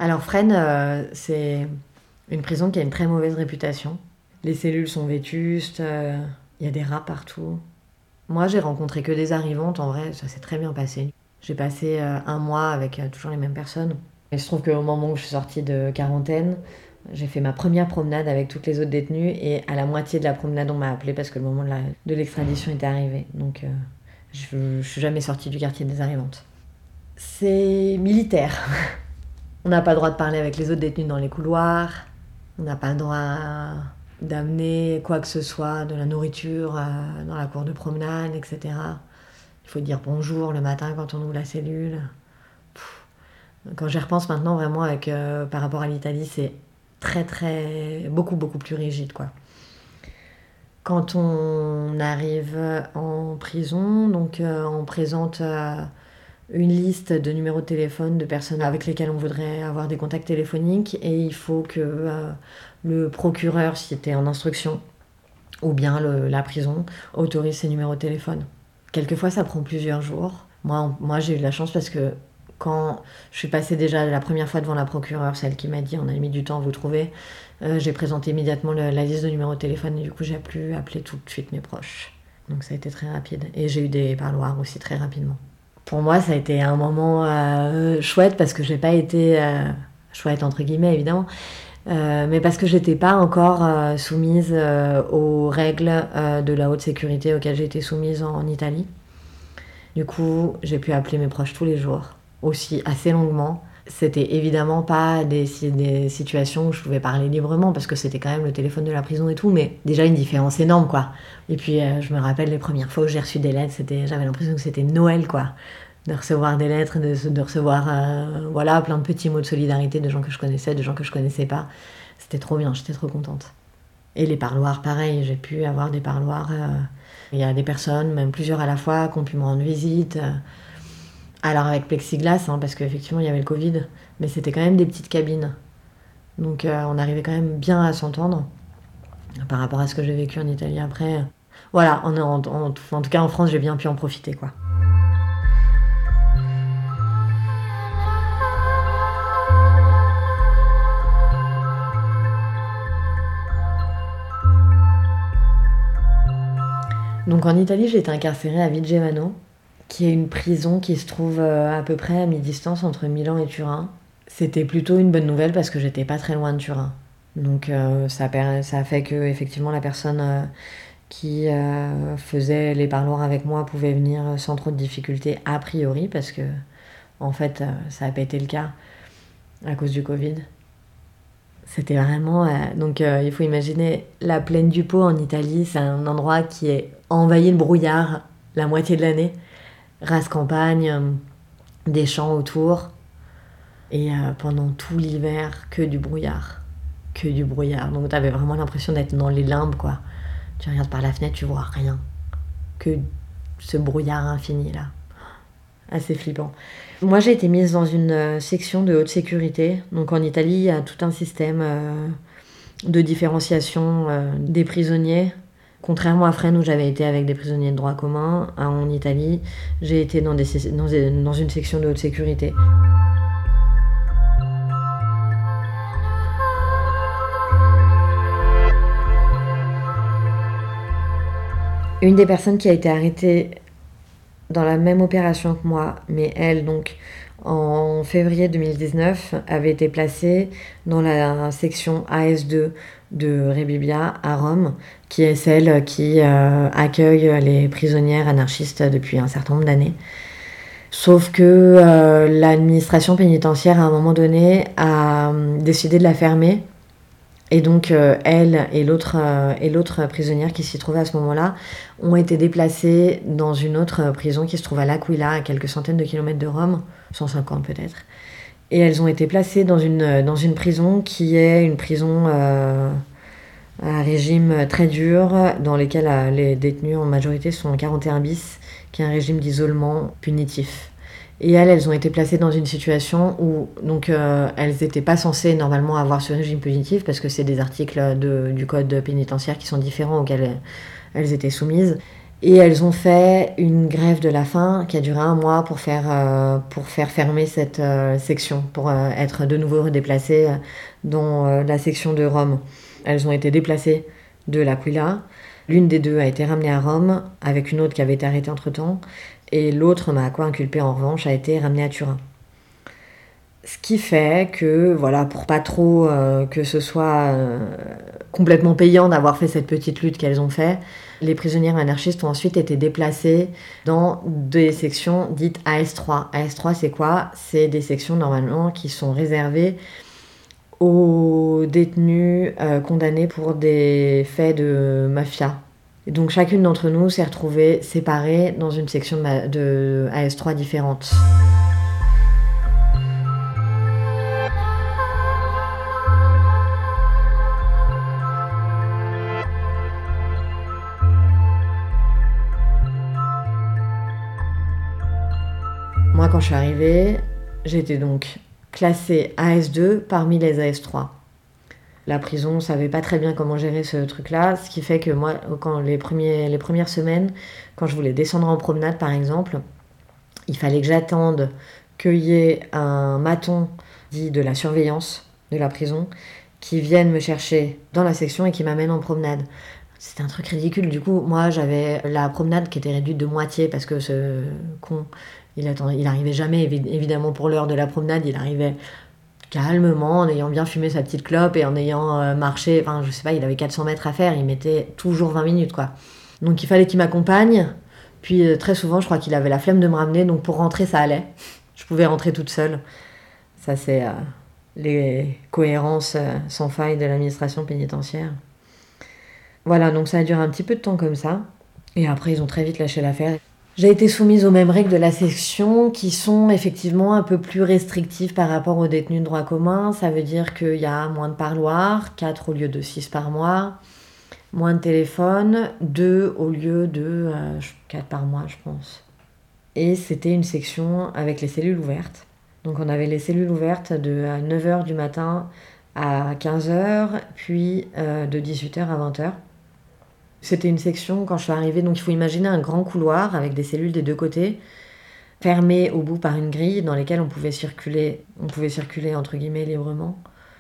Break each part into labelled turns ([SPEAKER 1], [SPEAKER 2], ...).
[SPEAKER 1] Alors Fresnes, c'est une prison qui a une très mauvaise réputation. Les cellules sont vétustes, il y a des rats partout. Moi, j'ai rencontré que des arrivantes, en vrai, ça s'est très bien passé. J'ai passé un mois avec toujours les mêmes personnes. Il se trouve qu'au moment où je suis sortie de quarantaine, j'ai fait ma première promenade avec toutes les autres détenues et à la moitié de la promenade, on m'a appelé parce que le moment de l'extradition était arrivé. Donc, je suis jamais sortie du quartier des arrivantes. C'est militaire. On n'a pas le droit de parler avec les autres détenus dans les couloirs. On n'a pas le droit d'amener quoi que ce soit, de la nourriture dans la cour de promenade, etc. Il faut dire bonjour le matin quand on ouvre la cellule. Quand j'y repense maintenant, vraiment, par rapport à l'Italie, c'est beaucoup plus rigide, quoi. Quand on arrive en prison, donc on présente une liste de numéros de téléphone de personnes avec lesquelles on voudrait avoir des contacts téléphoniques et il faut que le procureur, si c'était en instruction, ou bien la prison, autorise ces numéros de téléphone. Quelquefois, ça prend plusieurs jours. Moi, j'ai eu de la chance parce que quand je suis passée déjà la première fois devant la procureure, celle qui m'a dit on a mis du temps à vous trouver, j'ai présenté immédiatement la liste de numéros de téléphone et du coup j'ai pu appeler tout de suite mes proches. Donc ça a été très rapide. Et j'ai eu des parloirs aussi très rapidement. Pour moi, ça a été un moment chouette parce que j'ai pas été chouette entre guillemets évidemment, mais parce que j'étais pas encore soumise aux règles de la haute sécurité auxquelles j'ai été soumise en Italie. Du coup, j'ai pu appeler mes proches tous les jours, aussi assez longuement. C'était évidemment pas des situations où je pouvais parler librement parce que c'était quand même le téléphone de la prison et tout, mais déjà une différence énorme, quoi. Et puis je me rappelle les premières fois où j'ai reçu des lettres, j'avais l'impression que c'était Noël, quoi. De recevoir des lettres, de recevoir plein de petits mots de solidarité de gens que je connaissais, de gens que je connaissais pas. C'était trop bien, j'étais trop contente. Et les parloirs, pareil, j'ai pu avoir des parloirs. Il y a des personnes, même plusieurs à la fois, qui ont pu me rendre visite. Alors avec plexiglas, parce qu'effectivement il y avait le Covid, mais c'était quand même des petites cabines. Donc on arrivait quand même bien à s'entendre par rapport à ce que j'ai vécu en Italie après. Voilà, en tout cas en France, j'ai bien pu en profiter, quoi. Donc en Italie, j'ai été incarcérée à Vigevano, qui est une prison qui se trouve à peu près à mi-distance entre Milan et Turin. C'était plutôt une bonne nouvelle parce que j'étais pas très loin de Turin. Donc ça a fait que effectivement la personne qui faisait les parloirs avec moi pouvait venir sans trop de difficultés a priori parce que en fait ça n'a pas été le cas à cause du Covid. C'était vraiment... donc il faut imaginer la plaine du Pô en Italie, c'est un endroit qui est envahi de brouillard la moitié de l'année. Rase campagne, des champs autour. Et pendant tout l'hiver, que du brouillard. Que du brouillard. Donc t'avais vraiment l'impression d'être dans les limbes, quoi. Tu regardes par la fenêtre, tu vois rien. Que ce brouillard infini, là. Assez flippant. Moi, j'ai été mise dans une section de haute sécurité. Donc en Italie, il y a tout un système de différenciation des prisonniers. Contrairement à Fresnes où j'avais été avec des prisonniers de droit commun, en Italie, j'ai été dans une section de haute sécurité. Une des personnes qui a été arrêtée dans la même opération que moi, mais elle, donc, en février 2019, avait été placée dans la section AS2 de Rebibbia à Rome, qui est celle qui accueille les prisonnières anarchistes depuis un certain nombre d'années. Sauf que l'administration pénitentiaire, à un moment donné, a décidé de la fermer. Et donc, elle et l'autre prisonnière qui s'y trouvait à ce moment-là ont été déplacées dans une autre prison qui se trouve à L'Aquila, à quelques centaines de kilomètres de Rome, 150 peut-être. Et elles ont été placées dans une prison qui est une prison à régime très dur, dans lesquels les détenus en majorité sont en 41 bis, qui est un régime d'isolement punitif. Et elles ont été placées dans une situation où donc elles n'étaient pas censées normalement avoir ce régime punitif parce que c'est des articles du code pénitentiaire qui sont différents auxquels elles étaient soumises. Et elles ont fait une grève de la faim qui a duré 1 mois pour faire fermer cette section, pour être de nouveau redéplacées dans la section de Rome. Elles ont été déplacées de l'Aquila. L'une des deux a été ramenée à Rome, avec une autre qui avait été arrêtée entre-temps, et l'autre, Mahako inculpée en revanche, a été ramenée à Turin. Ce qui fait que, voilà, pour pas trop que ce soit complètement payant d'avoir fait cette petite lutte qu'elles ont fait, les prisonnières anarchistes ont ensuite été déplacées dans des sections dites AS3. AS3, c'est quoi ? C'est des sections normalement qui sont réservées aux détenus condamnés pour des faits de mafia. Et donc chacune d'entre nous s'est retrouvée séparée dans une section de AS3 différente. Moi, quand je suis arrivée, j'étais donc classée AS2 parmi les AS3. La prison ne savait pas très bien comment gérer ce truc-là, ce qui fait que moi, quand les premières semaines, quand je voulais descendre en promenade par exemple, il fallait que j'attende qu'il y ait un maton dit de la surveillance de la prison qui vienne me chercher dans la section et qui m'amène en promenade. C'était un truc ridicule. Du coup, moi, j'avais la promenade qui était réduite de moitié parce que ce con, il arrivait jamais, évidemment, pour l'heure de la promenade, il arrivait calmement, en ayant bien fumé sa petite clope et en ayant marché, enfin, je sais pas, il avait 400 mètres à faire, il mettait toujours 20 minutes, quoi. Donc, il fallait qu'il m'accompagne. Puis, très souvent, je crois qu'il avait la flemme de me ramener, donc pour rentrer, ça allait. Je pouvais rentrer toute seule. Ça, c'est les cohérences sans faille de l'administration pénitentiaire. Voilà, donc ça a duré un petit peu de temps comme ça. Et après, ils ont très vite lâché l'affaire. J'ai été soumise aux mêmes règles de la section qui sont effectivement un peu plus restrictives par rapport aux détenus de droit commun. Ça veut dire qu'il y a moins de parloirs, 4 au lieu de 6 par mois, moins de téléphones, 2 au lieu de 4 par mois, je pense. Et c'était une section avec les cellules ouvertes. Donc on avait les cellules ouvertes de 9h du matin à 15h, puis de 18h à 20h. C'était une section, quand je suis arrivée, donc il faut imaginer un grand couloir avec des cellules des deux côtés, fermé au bout par une grille dans lesquelles on pouvait circuler entre guillemets librement.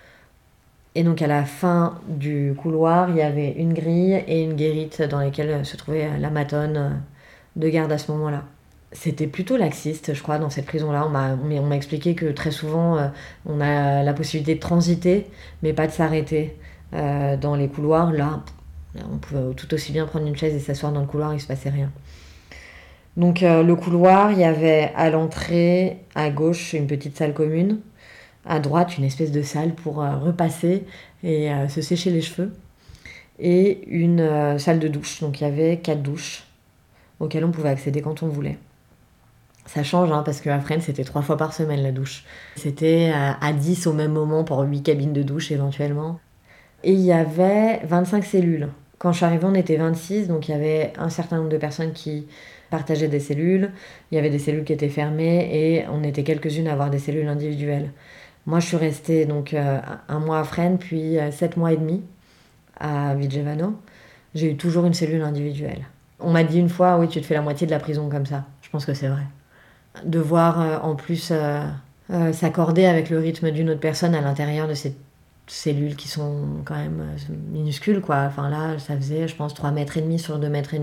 [SPEAKER 1] Et donc à la fin du couloir, il y avait une grille et une guérite dans lesquelles se trouvait la matonne de garde à ce moment-là. C'était plutôt laxiste, je crois, dans cette prison-là. On m'a expliqué que très souvent, on a la possibilité de transiter, mais pas de s'arrêter dans les couloirs. Là, on pouvait tout aussi bien prendre une chaise et s'asseoir dans le couloir, il ne se passait rien. Donc le couloir, il y avait à l'entrée, à gauche, une petite salle commune. À droite, une espèce de salle pour repasser et se sécher les cheveux. Et une salle de douche. Donc il y avait 4 douches auxquelles on pouvait accéder quand on voulait. Ça change, hein, parce qu'à Fresnes, c'était 3 fois par semaine la douche. C'était à 10 au même moment pour 8 cabines de douche éventuellement. Et il y avait 25 cellules. Quand je suis arrivée, on était 26, donc il y avait un certain nombre de personnes qui partageaient des cellules. Il y avait des cellules qui étaient fermées et on était quelques-unes à avoir des cellules individuelles. Moi, je suis restée donc 1 mois à Fresnes, puis 7 mois et demi à Vigevano. J'ai eu toujours une cellule individuelle. On m'a dit une fois, oui, tu te fais la moitié de la prison comme ça. Je pense que c'est vrai. Devoir en plus s'accorder avec le rythme d'une autre personne à l'intérieur de ces cellules qui sont quand même minuscules, quoi. Enfin là, ça faisait, je pense, 3,5 mètres sur 2,5 mètres.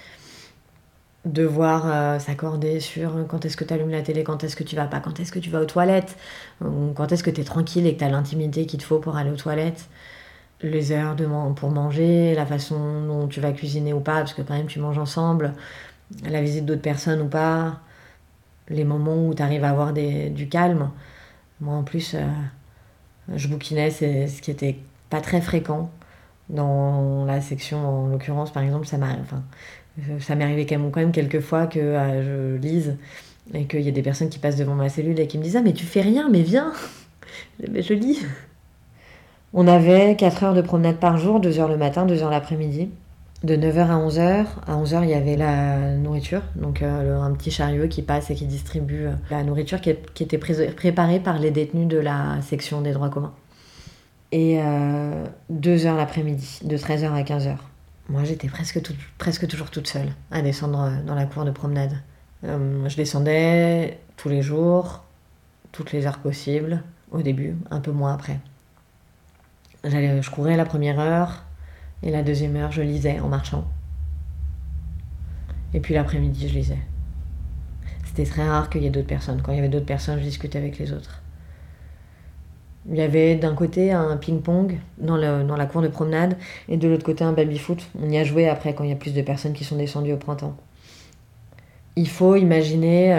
[SPEAKER 1] Devoir s'accorder sur quand est-ce que tu allumes la télé, quand est-ce que tu vas pas, quand est-ce que tu vas aux toilettes, quand est-ce que tu es tranquille et que tu as l'intimité qu'il te faut pour aller aux toilettes, les heures pour manger, la façon dont tu vas cuisiner ou pas, parce que quand même tu manges ensemble, la visite d'autres personnes ou pas, les moments où tu arrives à avoir du calme. Moi en plus, je bouquinais, c'est ce qui était pas très fréquent dans la section, en l'occurrence, par exemple, ça m'est arrivé quand même quelques fois que je lise et qu'il y a des personnes qui passent devant ma cellule et qui me disent « Ah mais tu fais rien, mais viens !» Mais je lis. On avait 4 heures de promenade par jour, 2 heures le matin, 2 heures l'après-midi. De 9h à 11h. À 11h, il y avait la nourriture, donc un petit chariot qui passe et qui distribue la nourriture qui était préparée par les détenus de la section des droits communs. Et 2h l'après-midi, de 13h à 15h. Moi, j'étais presque toujours toute seule à descendre dans la cour de promenade. Je descendais tous les jours, toutes les heures possibles, au début, un peu moins après. Je courais la première heure, et la deuxième heure, je lisais en marchant. Et puis l'après-midi, je lisais. C'était très rare qu'il y ait d'autres personnes. Quand il y avait d'autres personnes, je discutais avec les autres. Il y avait d'un côté un ping-pong dans la cour de promenade et de l'autre côté un baby-foot. On y a joué après quand il y a plus de personnes qui sont descendues au printemps. Il faut imaginer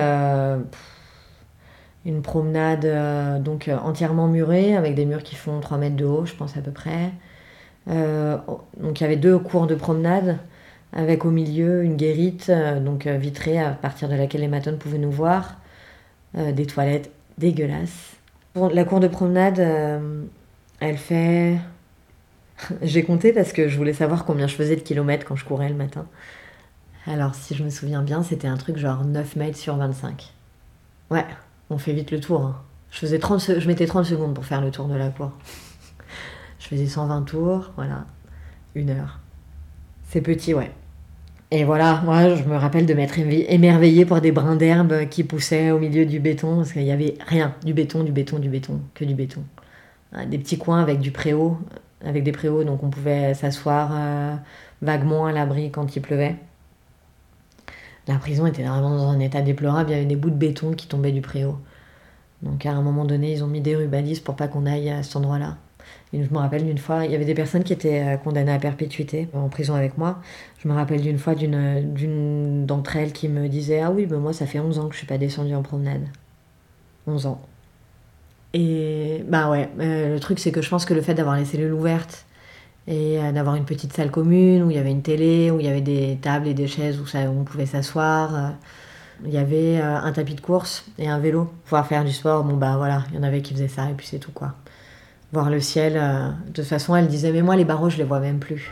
[SPEAKER 1] une promenade entièrement murée avec des murs qui font 3 mètres de haut, je pense à peu près. Donc il y avait 2 cours de promenade avec au milieu une guérite vitrée à partir de laquelle les matones pouvaient nous voir. Des toilettes dégueulasses. La cour de promenade, elle fait... J'ai compté parce que je voulais savoir combien je faisais de kilomètres quand je courais le matin. Alors, si je me souviens bien, c'était un truc genre 9 mètres sur 25. Ouais, on fait vite le tour. Hein. Je mettais 30 secondes pour faire le tour de la cour. Je faisais 120 tours, voilà, 1 heure. C'est petit, ouais. Et voilà, moi je me rappelle de m'être émerveillée pour des brins d'herbe qui poussaient au milieu du béton, parce qu'il n'y avait rien, du béton, que du béton. Des petits coins avec des préaux, donc on pouvait s'asseoir vaguement à l'abri quand il pleuvait. La prison était vraiment dans un état déplorable, il y avait des bouts de béton qui tombaient du préau. Donc à un moment donné, ils ont mis des rubadistes pour pas qu'on aille à cet endroit-là. Et je me rappelle d'une fois, il y avait des personnes qui étaient condamnées à perpétuité en prison avec moi. Je me rappelle d'une fois d'une d'entre elles qui me disait « Ah oui, ben moi ça fait 11 ans que je suis pas descendue en promenade. 11 ans. » Et bah ouais, le truc c'est que je pense que le fait d'avoir les cellules ouvertes et d'avoir une petite salle commune où il y avait une télé, où il y avait des tables et des chaises où on pouvait s'asseoir... Il y avait un tapis de course et un vélo pour pouvoir faire du sport. Bon bah voilà, il y en avait qui faisaient ça et puis c'est tout quoi. Voir le ciel, de toute façon elle disait mais moi les barreaux je les vois même plus.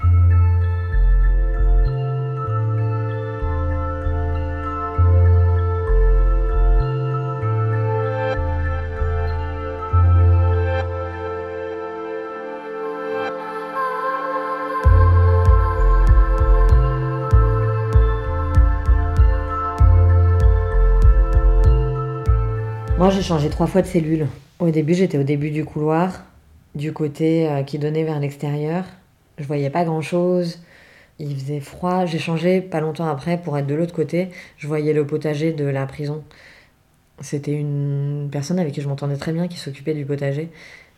[SPEAKER 1] Moi j'ai changé 3 fois de cellule. Au début j'étais au début du couloir. Du côté qui donnait vers l'extérieur. Je voyais pas grand chose, il faisait froid. J'ai changé pas longtemps après pour être de l'autre côté. Je voyais le potager de la prison. C'était une personne avec qui je m'entendais très bien qui s'occupait du potager.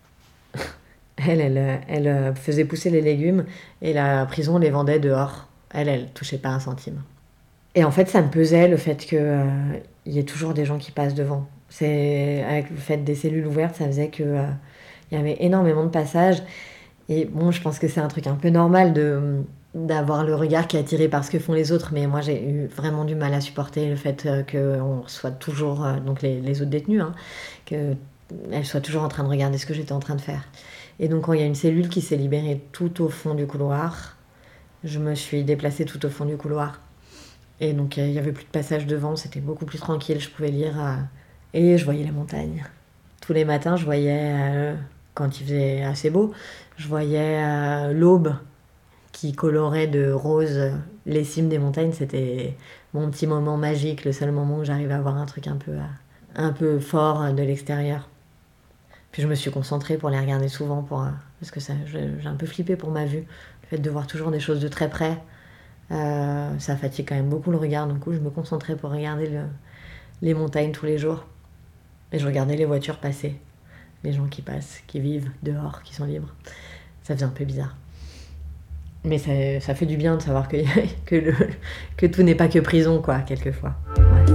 [SPEAKER 1] Elle faisait pousser les légumes et la prison les vendait dehors. Elle touchait pas un centime. Et en fait ça me pesait le fait qu'il y ait toujours des gens qui passent devant. Avec le fait des cellules ouvertes, ça faisait que... il y avait énormément de passages. Et bon, je pense que c'est un truc un peu normal d'avoir le regard qui est attiré par ce que font les autres. Mais moi, j'ai eu vraiment du mal à supporter le fait qu'on soit toujours, donc les autres détenus, hein, qu'elles soient toujours en train de regarder ce que j'étais en train de faire. Et donc, quand il y a une cellule qui s'est libérée tout au fond du couloir, je me suis déplacée tout au fond du couloir. Et donc, il n'y avait plus de passage devant, c'était beaucoup plus tranquille, je pouvais lire. Et je voyais les montagnes. Tous les matins, je voyais... quand il faisait assez beau, je voyais l'aube qui colorait de rose les cimes des montagnes. C'était mon petit moment magique, le seul moment où j'arrivais à voir un truc un peu fort de l'extérieur. Puis je me suis concentrée pour les regarder souvent, parce que j'ai un peu flippé pour ma vue. Le fait de voir toujours des choses de très près, ça fatigue quand même beaucoup le regard. Du coup, je me concentrais pour regarder les montagnes tous les jours. Et je regardais les voitures passer. Les gens qui passent, qui vivent dehors, qui sont libres. Ça faisait un peu bizarre. Mais ça fait du bien de savoir que tout n'est pas que prison, quoi, quelquefois. Ouais.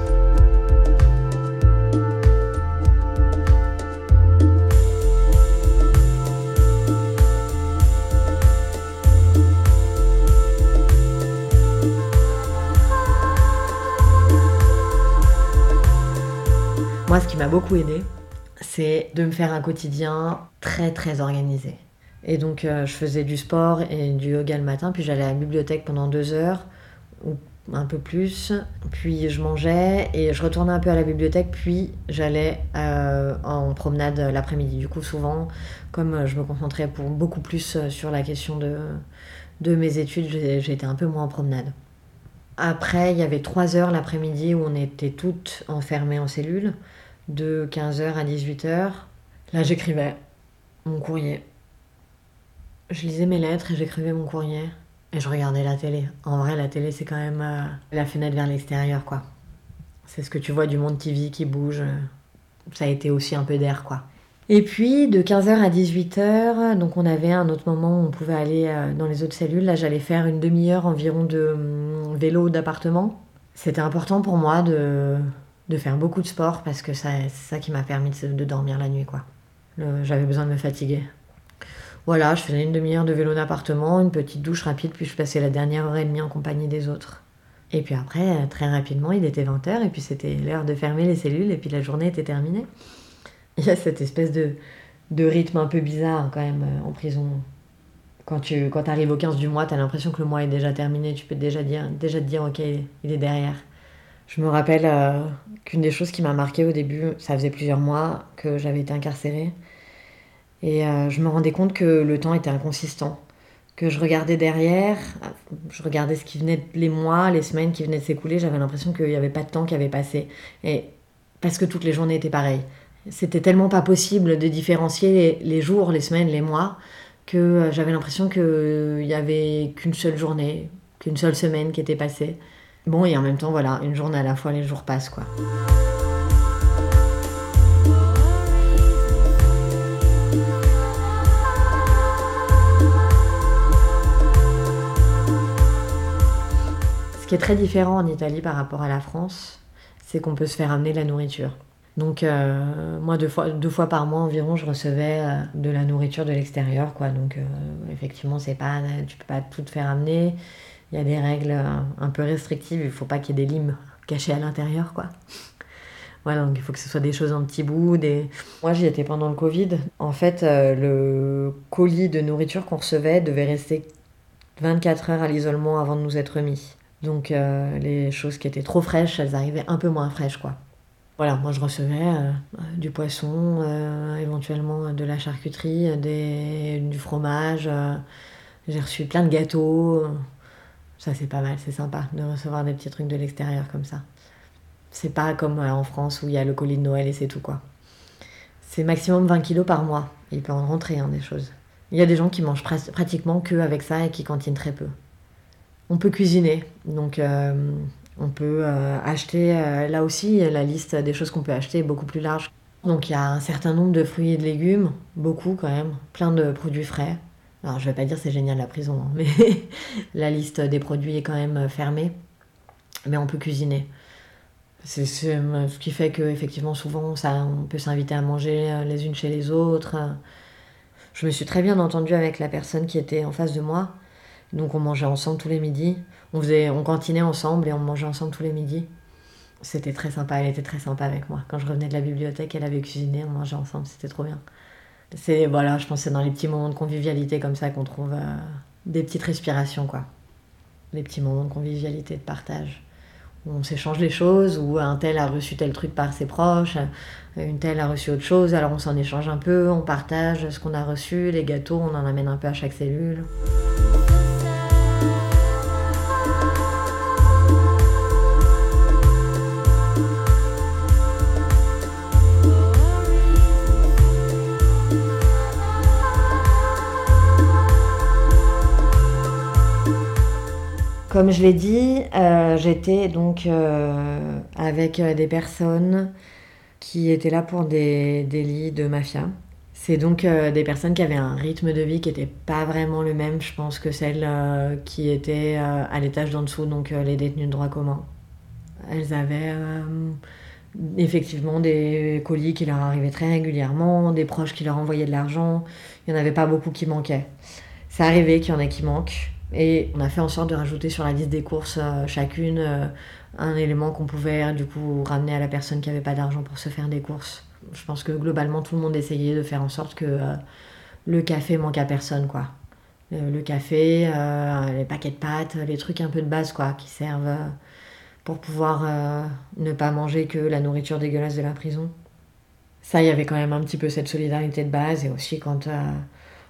[SPEAKER 1] Moi, ce qui m'a beaucoup aidée, c'est de me faire un quotidien très très organisé. Et donc je faisais du sport et du yoga le matin, puis j'allais à la bibliothèque pendant 2 heures, ou un peu plus, puis je mangeais et je retournais un peu à la bibliothèque, puis j'allais en promenade l'après-midi. Du coup souvent, comme je me concentrais beaucoup plus sur la question de mes études, j'étais un peu moins en promenade. Après, il y avait 3 heures l'après-midi où on était toutes enfermées en cellule, de 15h à 18h. Là, j'écrivais mon courrier. Je lisais mes lettres et j'écrivais mon courrier. Et je regardais la télé. En vrai, la télé, c'est quand même la fenêtre vers l'extérieur, quoi. C'est ce que tu vois du monde TV qui bouge. Ça a été aussi un peu d'air, quoi. Et puis, de 15h à 18h, donc on avait un autre moment où on pouvait aller dans les autres cellules. Là, j'allais faire une demi-heure environ de vélo d'appartement. C'était important pour moi de faire beaucoup de sport parce que c'est ça qui m'a permis de dormir la nuit, quoi. J'avais besoin de me fatiguer. Voilà, je faisais une demi-heure de vélo d'appartement, une petite douche rapide, puis je passais la dernière heure et demie en compagnie des autres. Et puis après, très rapidement, il était 20h, et puis c'était l'heure de fermer les cellules, et puis la journée était terminée. Il y a cette espèce de rythme un peu bizarre quand même en prison. Quand t'arrives au 15 du mois, t'as l'impression que le mois est déjà terminé, tu peux déjà te dire ok, il est derrière. Je me rappelle qu'une des choses qui m'a marquée au début, ça faisait plusieurs mois que j'avais été incarcérée, et je me rendais compte que le temps était inconsistant. Que je regardais derrière, je regardais ce qui venait, les mois, les semaines qui venaient de s'écouler, j'avais l'impression qu'il n'y avait pas de temps qui avait passé. Et parce que toutes les journées étaient pareilles. C'était tellement pas possible de différencier les jours, les semaines, les mois, que j'avais l'impression qu'il n'y avait qu'une seule journée, qu'une seule semaine qui était passée. Bon, et en même temps, voilà, une journée à la fois, les jours passent, quoi. Ce qui est très différent en Italie par rapport à la France, c'est qu'on peut se faire amener de la nourriture. Donc moi, deux fois par mois environ, je recevais de la nourriture de l'extérieur, quoi. Donc effectivement, tu peux pas tout te faire amener. Il y a des règles un peu restrictives. Il faut pas qu'il y ait des limes cachées à l'intérieur, quoi. Voilà, donc il faut que ce soit des choses en petits bouts. Moi, j'y étais pendant le Covid. En fait, le colis de nourriture qu'on recevait devait rester 24 heures à l'isolement avant de nous être remis. Donc les choses qui étaient trop fraîches, elles arrivaient un peu moins fraîches, quoi. Voilà, moi je recevais du poisson, éventuellement de la charcuterie, du fromage. J'ai reçu plein de gâteaux. Ça c'est pas mal, c'est sympa de recevoir des petits trucs de l'extérieur comme ça. C'est pas comme en France où il y a le colis de Noël et c'est tout, quoi. C'est maximum 20 kilos par mois. Il peut en rentrer des choses. Il y a des gens qui mangent pratiquement que avec ça et qui cantinent très peu. On peut cuisiner, donc on peut acheter, là aussi la liste des choses qu'on peut acheter est beaucoup plus large. Donc il y a un certain nombre de fruits et de légumes, beaucoup quand même, plein de produits frais. Alors je vais pas dire c'est génial la prison, mais la liste des produits est quand même fermée, mais on peut cuisiner. C'est ce qui fait qu'effectivement souvent on peut s'inviter à manger les unes chez les autres. Je me suis très bien entendue avec la personne qui était en face de moi. Donc on mangeait ensemble tous les midis. On cantinait ensemble et on mangeait ensemble tous les midis. C'était très sympa, elle était très sympa avec moi. Quand je revenais de la bibliothèque, elle avait cuisiné, on mangeait ensemble, c'était trop bien. Voilà, je pense que c'est dans les petits moments de convivialité comme ça qu'on trouve des petites respirations, quoi. Les petits moments de convivialité, de partage. Où on s'échange les choses, où un tel a reçu tel truc par ses proches, une telle a reçu autre chose, alors on s'en échange un peu, on partage ce qu'on a reçu, les gâteaux, on en amène un peu à chaque cellule. Comme je l'ai dit, j'étais donc avec des personnes qui étaient là pour des délits de mafia. C'est donc des personnes qui avaient un rythme de vie qui n'était pas vraiment le même, je pense, que celles qui étaient à l'étage d'en dessous, donc les détenus de droit commun. Elles avaient effectivement des colis qui leur arrivaient très régulièrement, des proches qui leur envoyaient de l'argent. Il n'y en avait pas beaucoup qui manquaient. Ça arrivait qu'il y en ait qui manquent. Et on a fait en sorte de rajouter sur la liste des courses chacune un élément qu'on pouvait du coup ramener à la personne qui n'avait pas d'argent pour se faire des courses. Je pense que globalement tout le monde essayait de faire en sorte que le café manque à personne, quoi. Le café, les paquets de pâtes, les trucs un peu de base, quoi, qui servent pour pouvoir ne pas manger que la nourriture dégueulasse de la prison. Ça, il y avait quand même un petit peu cette solidarité de base, et aussi quand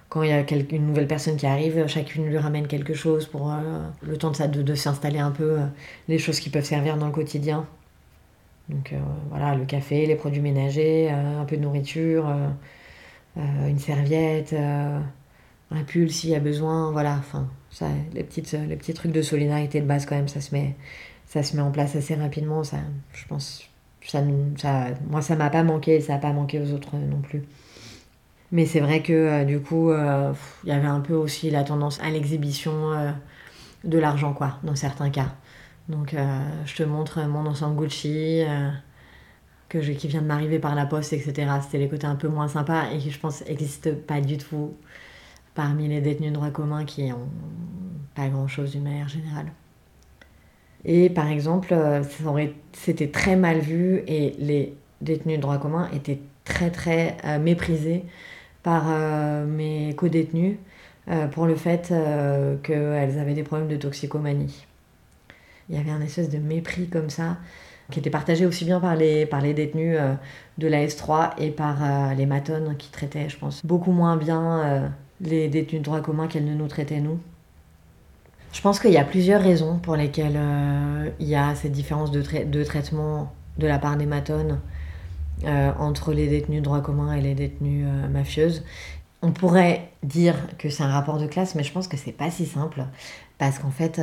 [SPEAKER 1] Quand il y a une nouvelle personne qui arrive, chacune lui ramène quelque chose pour le temps de s'installer un peu les choses qui peuvent servir dans le quotidien. Donc voilà, le café, les produits ménagers, un peu de nourriture, une serviette, un pull s'il y a besoin, voilà. Enfin, ça, les petits trucs de solidarité de base quand même, ça se met en place assez rapidement. Ça, je pense, moi ça m'a pas manqué, et ça a pas manqué aux autres non plus. Mais c'est vrai que du coup, il y avait un peu aussi la tendance à l'exhibition de l'argent, quoi, dans certains cas. Donc je te montre mon ensemble Gucci qui vient de m'arriver par la poste, etc. C'était les côtés un peu moins sympas et qui, je pense, n'existent pas du tout parmi les détenus de droit commun qui ont pas grand-chose d'une manière générale. Et par exemple, c'était très mal vu et les détenus de droit commun étaient très très méprisés par mes co-détenues pour le fait qu'elles avaient des problèmes de toxicomanie. Il y avait un espèce de mépris comme ça qui était partagé aussi bien par les détenus de la S3 et par les matones qui traitaient, je pense, beaucoup moins bien les détenus de droit commun qu'elles ne nous traitaient nous. Je pense qu'il y a plusieurs raisons pour lesquelles il y a cette différence de traitement de la part des matones entre les détenus de droit commun et les détenues mafieuses. On pourrait dire que c'est un rapport de classe, mais je pense que c'est pas si simple. Parce qu'en fait...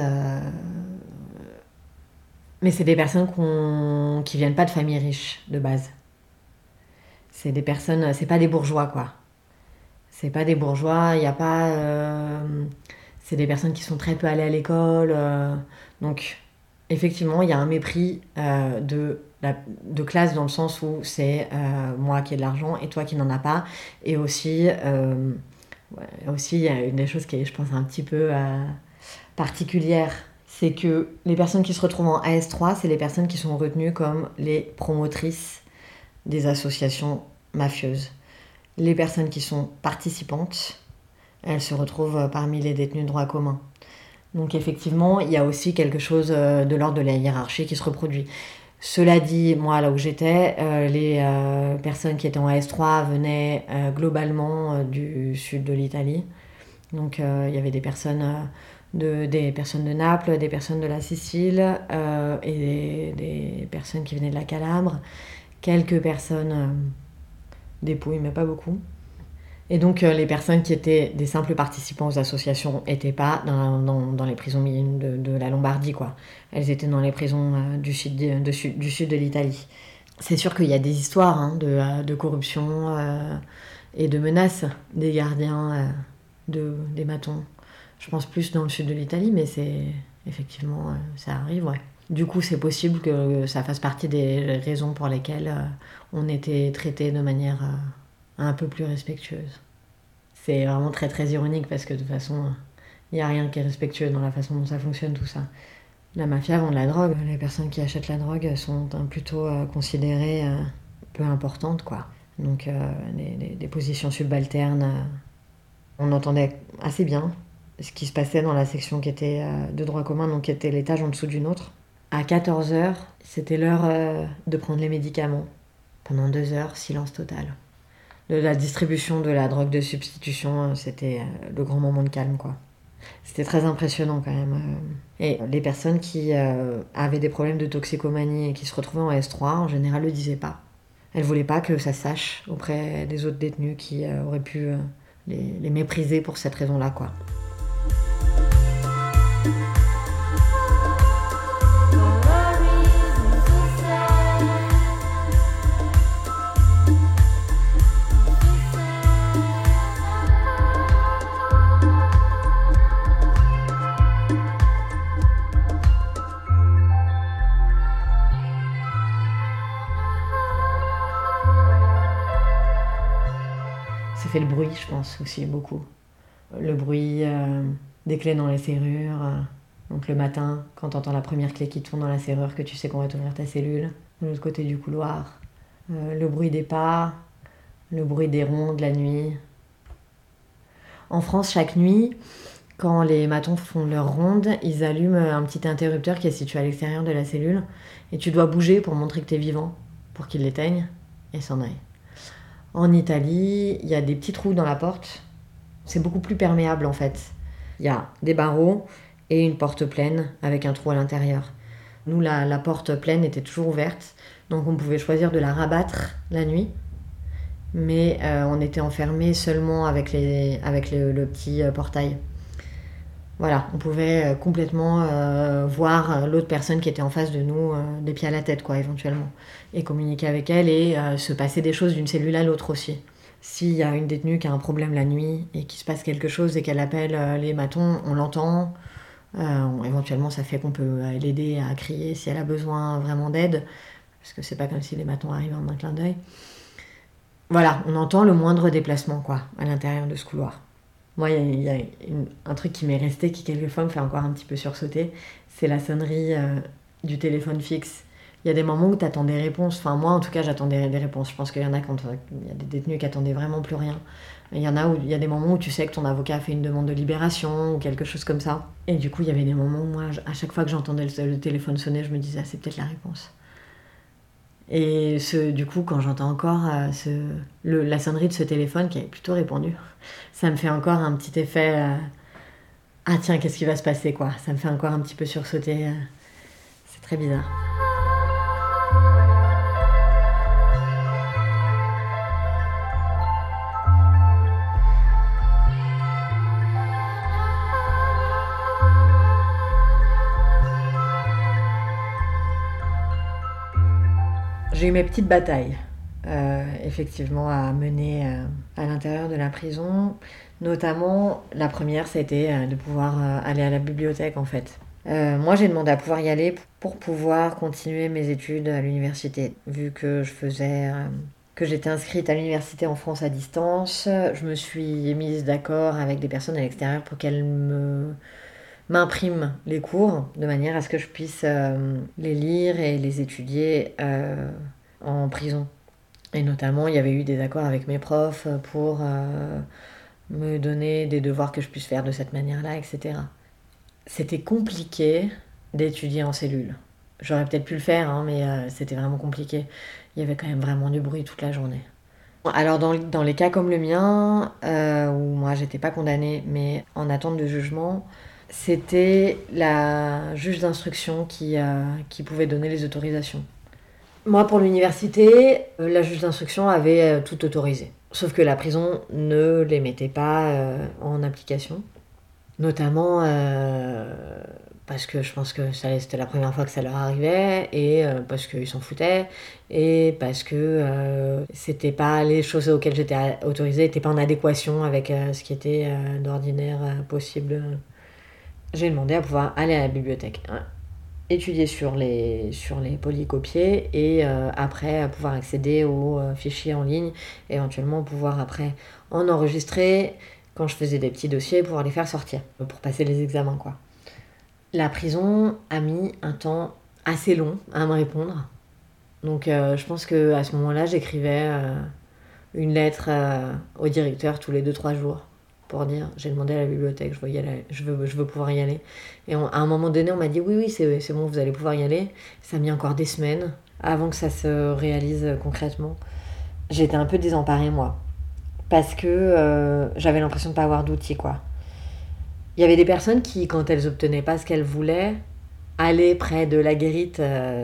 [SPEAKER 1] Mais c'est des personnes qui viennent pas de familles riches, de base. C'est des personnes... C'est pas des bourgeois, quoi. C'est pas des bourgeois, il y a pas... C'est des personnes qui sont très peu allées à l'école. Donc, effectivement, il y a un mépris de classe dans le sens où c'est moi qui ai de l'argent et toi qui n'en as pas. Et aussi, il y a une des choses qui est, je pense, un petit peu particulière. C'est que les personnes qui se retrouvent en AS3, c'est les personnes qui sont retenues comme les promotrices des associations mafieuses. Les personnes qui sont participantes, elles se retrouvent parmi les détenus de droit commun. Donc effectivement, il y a aussi quelque chose de l'ordre de la hiérarchie qui se reproduit. Cela dit, moi, là où j'étais, les personnes qui étaient en AS3 venaient globalement du sud de l'Italie. Donc il y avait des personnes de Naples, des personnes de la Sicile et des personnes qui venaient de la Calabre. Quelques personnes des Pouilles, mais pas beaucoup. Et donc les personnes qui étaient des simples participants aux associations n'étaient pas dans les prisons de la Lombardie, quoi. Elles étaient dans les prisons du sud de l'Italie. C'est sûr qu'il y a des histoires de corruption et de menaces des gardiens des matons. Je pense plus dans le sud de l'Italie, mais effectivement, ça arrive, ouais. Du coup, c'est possible que ça fasse partie des raisons pour lesquelles on était traités de manière un peu plus respectueuse. C'est vraiment très très ironique parce que de toute façon, il n'y a rien qui est respectueux dans la façon dont ça fonctionne tout ça. La mafia vend de la drogue, les personnes qui achètent la drogue sont plutôt considérées peu importantes, quoi. Donc des positions subalternes, on entendait assez bien ce qui se passait dans la section qui était de droit commun, donc qui était l'étage en dessous d'une autre. À 14h, c'était l'heure de prendre les médicaments. Pendant 2 heures, silence total. La distribution de la drogue de substitution, c'était le grand moment de calme, quoi. C'était très impressionnant quand même. Et les personnes qui avaient des problèmes de toxicomanie et qui se retrouvaient en S3, en général, le disaient pas. Elles voulaient pas que ça se sache auprès des autres détenus qui auraient pu les mépriser pour cette raison-là, quoi. Ça fait le bruit, je pense, aussi, beaucoup. Le bruit des clés dans les serrures. Donc le matin, quand t'entends la première clé qui tourne dans la serrure, que tu sais qu'on va t'ouvrir ta cellule. De l'autre côté du couloir. Le bruit des pas. Le bruit des rondes la nuit. En France, chaque nuit, quand les matons font leur ronde, ils allument un petit interrupteur qui est situé à l'extérieur de la cellule. Et tu dois bouger pour montrer que t'es vivant, pour qu'ils l'éteignent et s'en aillent. En Italie, il y a des petits trous dans la porte, C'est beaucoup plus perméable en fait. Il y a des barreaux et une porte pleine avec un trou à l'intérieur. Nous, la porte pleine était toujours ouverte, donc on pouvait choisir de la rabattre la nuit, mais on était enfermés seulement avec le petit portail. Voilà, on pouvait complètement voir l'autre personne qui était en face de nous des pieds à la tête, quoi, éventuellement, et communiquer avec elle et se passer des choses d'une cellule à l'autre aussi. S'il y a une détenue qui a un problème la nuit et qu'il se passe quelque chose et qu'elle appelle les matons, on l'entend. Éventuellement, ça fait qu'on peut l'aider à crier si elle a besoin vraiment d'aide, parce que c'est pas comme si les matons arrivaient en un clin d'œil. Voilà, on entend le moindre déplacement, quoi, à l'intérieur de ce couloir. Moi, il y a un truc qui m'est resté, qui quelquefois me fait encore un petit peu sursauter, c'est la sonnerie du téléphone fixe. Il y a des moments où tu attends des réponses. Enfin, moi, en tout cas, j'attendais des réponses. Je pense qu'il y en a quand il y a des détenus qui attendaient vraiment plus rien. Il y en a où il y a des moments où tu sais que ton avocat a fait une demande de libération ou quelque chose comme ça. Et du coup, il y avait des moments où moi, à chaque fois que j'entendais le téléphone sonner, je me disais, ah, c'est peut-être la réponse. Et du coup, quand j'entends encore la sonnerie de ce téléphone qui avait plutôt répondu, ça me fait encore un petit effet. Ah tiens, qu'est-ce qui va se passer, quoi. Ça me fait encore un petit peu sursauter. C'est très bizarre. J'ai eu mes petites batailles, effectivement, à mener à l'intérieur de la prison. Notamment, la première, c'était de pouvoir aller à la bibliothèque, en fait. Moi, j'ai demandé à pouvoir y aller pour pouvoir continuer mes études à l'université. Vu que que j'étais inscrite à l'université en France à distance, je me suis mise d'accord avec des personnes à l'extérieur pour qu'elles m'impriment les cours de manière à ce que je puisse les lire et les étudier en prison. Et notamment, il y avait eu des accords avec mes profs pour me donner des devoirs que je puisse faire de cette manière-là, etc. C'était compliqué d'étudier en cellule. J'aurais peut-être pu le faire, hein, mais c'était vraiment compliqué. Il y avait quand même vraiment du bruit toute la journée. Alors dans les cas comme le mien, où moi j'étais pas condamnée, mais en attente de jugement, c'était la juge d'instruction qui pouvait donner les autorisations. Moi, pour l'université, la juge d'instruction avait tout autorisé. Sauf que la prison ne les mettait pas en application. Notamment parce que je pense que c'était la première fois que ça leur arrivait, et parce qu'ils s'en foutaient, et parce que c'était pas les choses auxquelles j'étais autorisée n'étaient pas en adéquation avec ce qui était d'ordinaire possible. J'ai demandé à pouvoir aller à la bibliothèque, hein, étudier sur les polycopiés et après pouvoir accéder aux fichiers en ligne, éventuellement pouvoir après en enregistrer quand je faisais des petits dossiers, pouvoir les faire sortir pour passer les examens, quoi. La prison a mis un temps assez long à me répondre. Donc je pense qu'à ce moment-là, j'écrivais une lettre au directeur tous les 2-3 jours pour dire j'ai demandé à la bibliothèque, je veux pouvoir y aller. Et à un moment donné, on m'a dit oui, c'est bon, vous allez pouvoir y aller. Ça a mis encore des semaines avant que ça se réalise concrètement. J'étais un peu désemparée, moi, parce que j'avais l'impression de pas avoir d'outils, quoi. Il y avait des personnes qui, quand elles obtenaient pas ce qu'elles voulaient, allaient près de la guérite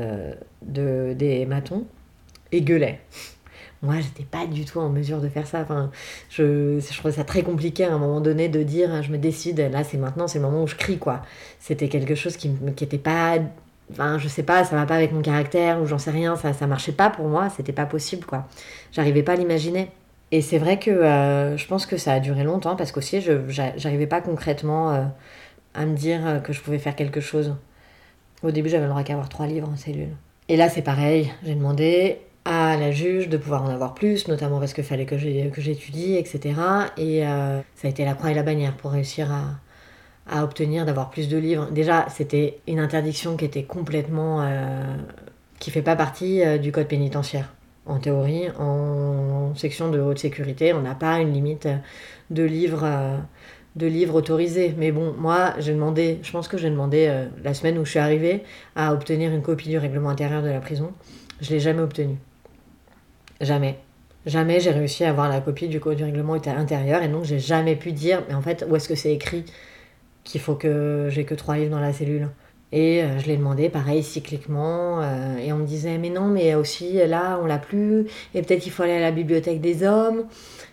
[SPEAKER 1] des matons et gueulaient. Moi, j'étais pas du tout en mesure de faire ça. Enfin, je trouvais ça très compliqué à un moment donné de dire je me décide, là c'est maintenant, c'est le moment où je crie, quoi. C'était quelque chose qui était pas. Enfin, je sais pas, ça va pas avec mon caractère ou j'en sais rien, ça marchait pas pour moi, c'était pas possible, quoi. J'arrivais pas à l'imaginer. Et c'est vrai que je pense que ça a duré longtemps parce qu'aussi j'arrivais pas concrètement à me dire que je pouvais faire quelque chose. Au début, j'avais le droit qu'à avoir 3 livres en cellule. Et là, c'est pareil, j'ai demandé à la juge de pouvoir en avoir plus, notamment parce qu'il fallait que j'étudie, etc. Et ça a été la croix et la bannière pour réussir à obtenir d'avoir plus de livres. Déjà, c'était une interdiction qui était complètement... qui fait pas partie du code pénitentiaire. En théorie, en section de haute sécurité, on n'a pas une limite de livres autorisés. Mais bon, moi, je pense que j'ai demandé la semaine où je suis arrivée à obtenir une copie du règlement intérieur de la prison. Je l'ai jamais obtenue. Jamais. Jamais j'ai réussi à avoir la copie du code du règlement intérieur et donc j'ai jamais pu dire, mais en fait, où est-ce que c'est écrit qu'il faut que j'ai que 3 livres dans la cellule. Et je l'ai demandé, pareil, cycliquement, et on me disait, mais non, mais aussi, là, on l'a plus, et peut-être qu'il faut aller à la bibliothèque des hommes,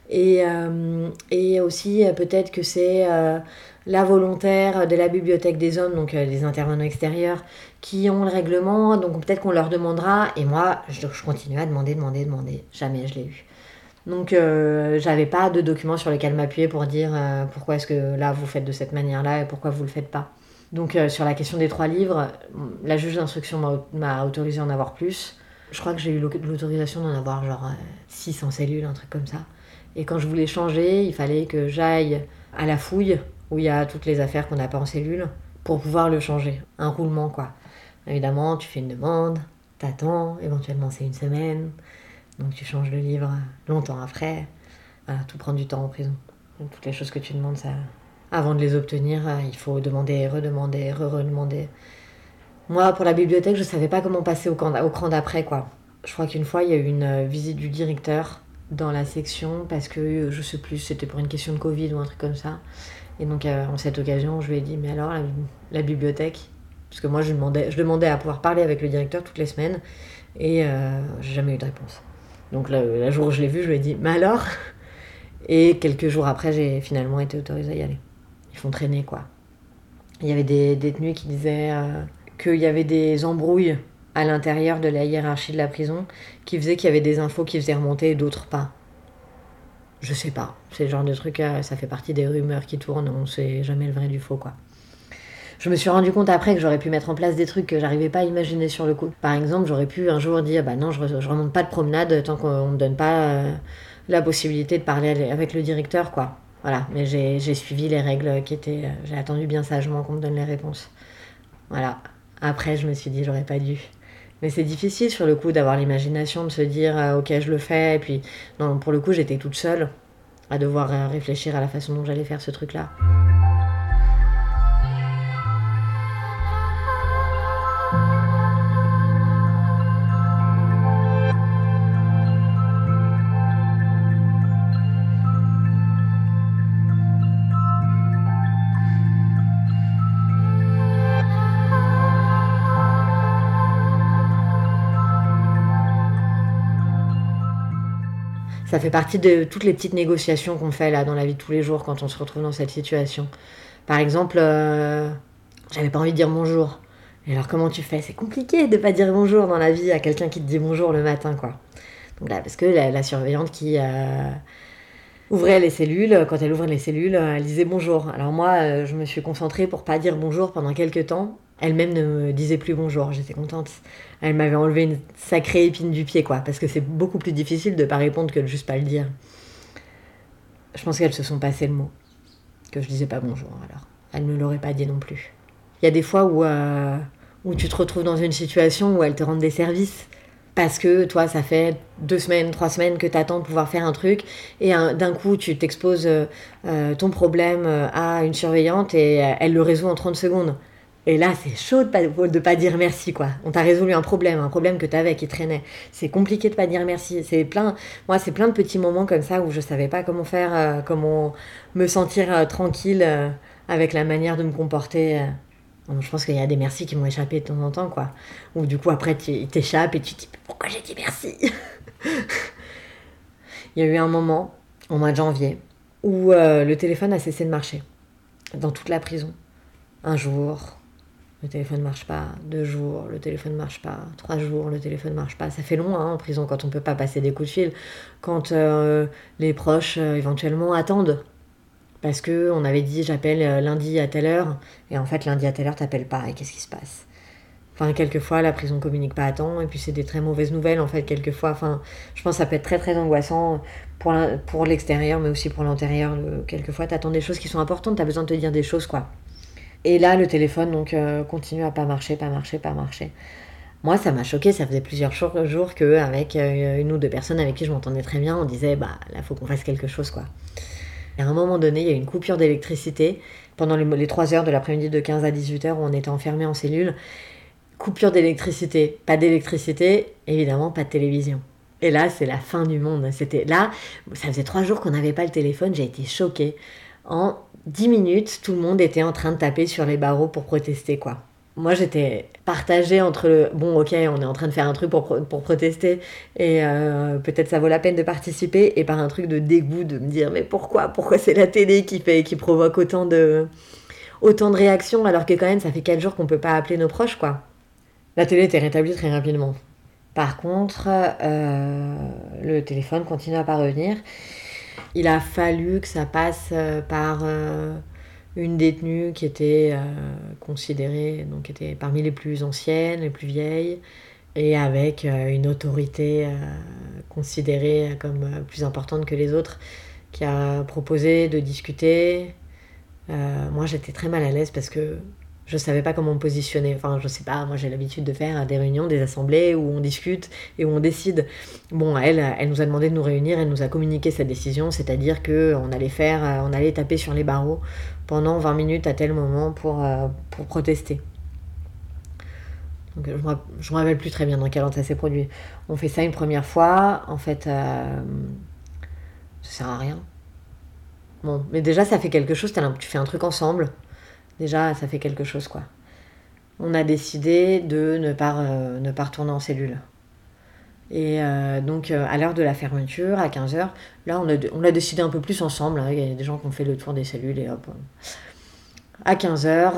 [SPEAKER 1] et aussi, peut-être que c'est la volontaire de la bibliothèque des hommes, donc les intervenants extérieurs, qui ont le règlement, donc peut-être qu'on leur demandera, et moi, je continue à demander, jamais je l'ai eu. Donc j'avais pas de documents sur lesquels m'appuyer pour dire pourquoi est-ce que là vous faites de cette manière-là et pourquoi vous le faites pas. Donc sur la question des 3 livres, la juge d'instruction m'a autorisé à en avoir plus. Je crois que j'ai eu l'autorisation d'en avoir genre 6 en cellule, un truc comme ça. Et quand je voulais changer, il fallait que j'aille à la fouille, où il y a toutes les affaires qu'on n'a pas en cellule, pour pouvoir le changer. Un roulement quoi. Évidemment, tu fais une demande, t'attends, éventuellement c'est une semaine. Donc tu changes le livre longtemps après. Voilà, tout prend du temps en prison. Donc, toutes les choses que tu demandes, ça, avant de les obtenir, il faut demander, redemander, redemander. Moi, pour la bibliothèque, je savais pas comment passer au cran d'après, quoi. Je crois qu'une fois, il y a eu une visite du directeur dans la section parce que, je sais plus, c'était pour une question de Covid ou un truc comme ça. Et donc, en cette occasion, je lui ai dit, mais alors, la bibliothèque. Parce que moi, je demandais à pouvoir parler avec le directeur toutes les semaines et j'ai jamais eu de réponse. Donc le jour où je l'ai vu, je lui ai dit « Mais alors ?» Et quelques jours après, j'ai finalement été autorisée à y aller. Ils font traîner, quoi. Il y avait des détenus qui disaient qu'il y avait des embrouilles à l'intérieur de la hiérarchie de la prison qui faisaient qu'il y avait des infos qui faisaient remonter et d'autres pas. Je sais pas. C'est le genre de truc, ça fait partie des rumeurs qui tournent, on sait jamais le vrai du faux, quoi. Je me suis rendu compte après que j'aurais pu mettre en place des trucs que j'arrivais pas à imaginer sur le coup. Par exemple, j'aurais pu un jour dire bah non, je remonte pas de promenade tant qu'on me donne pas la possibilité de parler avec le directeur, quoi. Voilà, mais j'ai suivi les règles qui étaient. J'ai attendu bien sagement qu'on me donne les réponses. Voilà. Après, je me suis dit j'aurais pas dû. Mais c'est difficile sur le coup d'avoir l'imagination de se dire ok, je le fais. Et puis, non, pour le coup, j'étais toute seule à devoir réfléchir à la façon dont j'allais faire ce truc-là. Ça fait partie de toutes les petites négociations qu'on fait là dans la vie de tous les jours quand on se retrouve dans cette situation. Par exemple, j'avais pas envie de dire bonjour. Et alors comment tu fais ? C'est compliqué de pas dire bonjour dans la vie à quelqu'un qui te dit bonjour le matin, quoi. Donc là, parce que la surveillante qui ouvrait les cellules, quand elle ouvrait les cellules, elle disait bonjour. Alors moi, je me suis concentrée pour pas dire bonjour pendant quelques temps. Elle-même ne me disait plus bonjour, j'étais contente. Elle m'avait enlevé une sacrée épine du pied, quoi, parce que c'est beaucoup plus difficile de pas répondre que de juste pas le dire. Je pense qu'elles se sont passées le mot, que je disais pas bonjour, alors. Elle ne l'auraient pas dit non plus. Il y a des fois où tu te retrouves dans une situation où elles te rendent des services, parce que toi, ça fait 2 semaines, 3 semaines que t'attends de pouvoir faire un truc, et d'un coup, tu t'exposes ton problème à une surveillante, et elle le résout en 30 secondes. Et là, c'est chaud de pas dire merci, quoi. On t'a résolu un problème que t'avais, qui traînait. C'est compliqué de pas dire merci. C'est plein de petits moments comme ça où je savais pas comment faire, comment me sentir tranquille avec la manière de me comporter. Donc, je pense qu'il y a des merci qui m'ont échappé de temps en temps, quoi. Ou du coup, après, tu t'échappes et tu te dis « Pourquoi j'ai dit merci ?» Il y a eu un moment, au mois de janvier, où le téléphone a cessé de marcher. Dans toute la prison. Un jour... Le téléphone ne marche pas, 2 jours, le téléphone ne marche pas, 3 jours, le téléphone ne marche pas. Ça fait long en prison quand on ne peut pas passer des coups de fil, quand les proches éventuellement attendent. Parce qu'on avait dit j'appelle lundi à telle heure, et en fait lundi à telle heure t'appelles pas, et qu'est-ce qui se passe ? Enfin, quelquefois la prison ne communique pas à temps, et puis c'est des très mauvaises nouvelles en fait, quelquefois. Enfin, je pense que ça peut être très très angoissant pour l'extérieur, mais aussi pour l'intérieur. Quelquefois t'attends des choses qui sont importantes, t'as besoin de te dire des choses, quoi. Et là, le téléphone donc continue à pas marcher. Moi, ça m'a choquée, ça faisait plusieurs jours qu'avec une ou 2 personnes avec qui je m'entendais très bien, on disait, bah là, faut qu'on fasse quelque chose, quoi. Et à un moment donné, il y a eu une coupure d'électricité pendant les 3 heures de l'après-midi de 15 à 18 heures où on était enfermés en cellule. Coupure d'électricité, pas d'électricité, évidemment, pas de télévision. Et là, c'est la fin du monde. C'était là, ça faisait 3 jours qu'on n'avait pas le téléphone, j'ai été choquée. En 10 minutes, tout le monde était en train de taper sur les barreaux pour protester, quoi. Moi, j'étais partagée entre bon, ok, on est en train de faire un truc pour protester, et peut-être ça vaut la peine de participer, et par un truc de dégoût de me dire, mais pourquoi c'est la télé qui provoque autant de réactions, alors que quand même, ça fait 4 jours qu'on peut pas appeler nos proches, quoi. La télé était rétablie très rapidement. Par contre, le téléphone continue à pas revenir. Il a fallu que ça passe par une détenue qui était considérée, donc qui était parmi les plus anciennes, les plus vieilles, et avec une autorité considérée comme plus importante que les autres, qui a proposé de discuter. Moi, j'étais très mal à l'aise parce que je savais pas comment me positionner. Enfin, je sais pas, moi j'ai l'habitude de faire des réunions, des assemblées où on discute et où on décide. Bon, elle nous a demandé de nous réunir, elle nous a communiqué sa décision, c'est-à-dire qu'on allait taper sur les barreaux pendant 20 minutes à tel moment pour protester. Donc, je me rappelle plus très bien dans quel ordre ça s'est produit. On fait ça une première fois, en fait, ça sert à rien. Bon, mais déjà ça fait quelque chose, tu fais un truc ensemble. Déjà, ça fait quelque chose, quoi. On a décidé de ne pas retourner en cellule. Et donc, à l'heure de la fermeture, à 15h, là, on a décidé un peu plus ensemble. Hein. Il y a des gens qui ont fait le tour des cellules et hop. À 15h,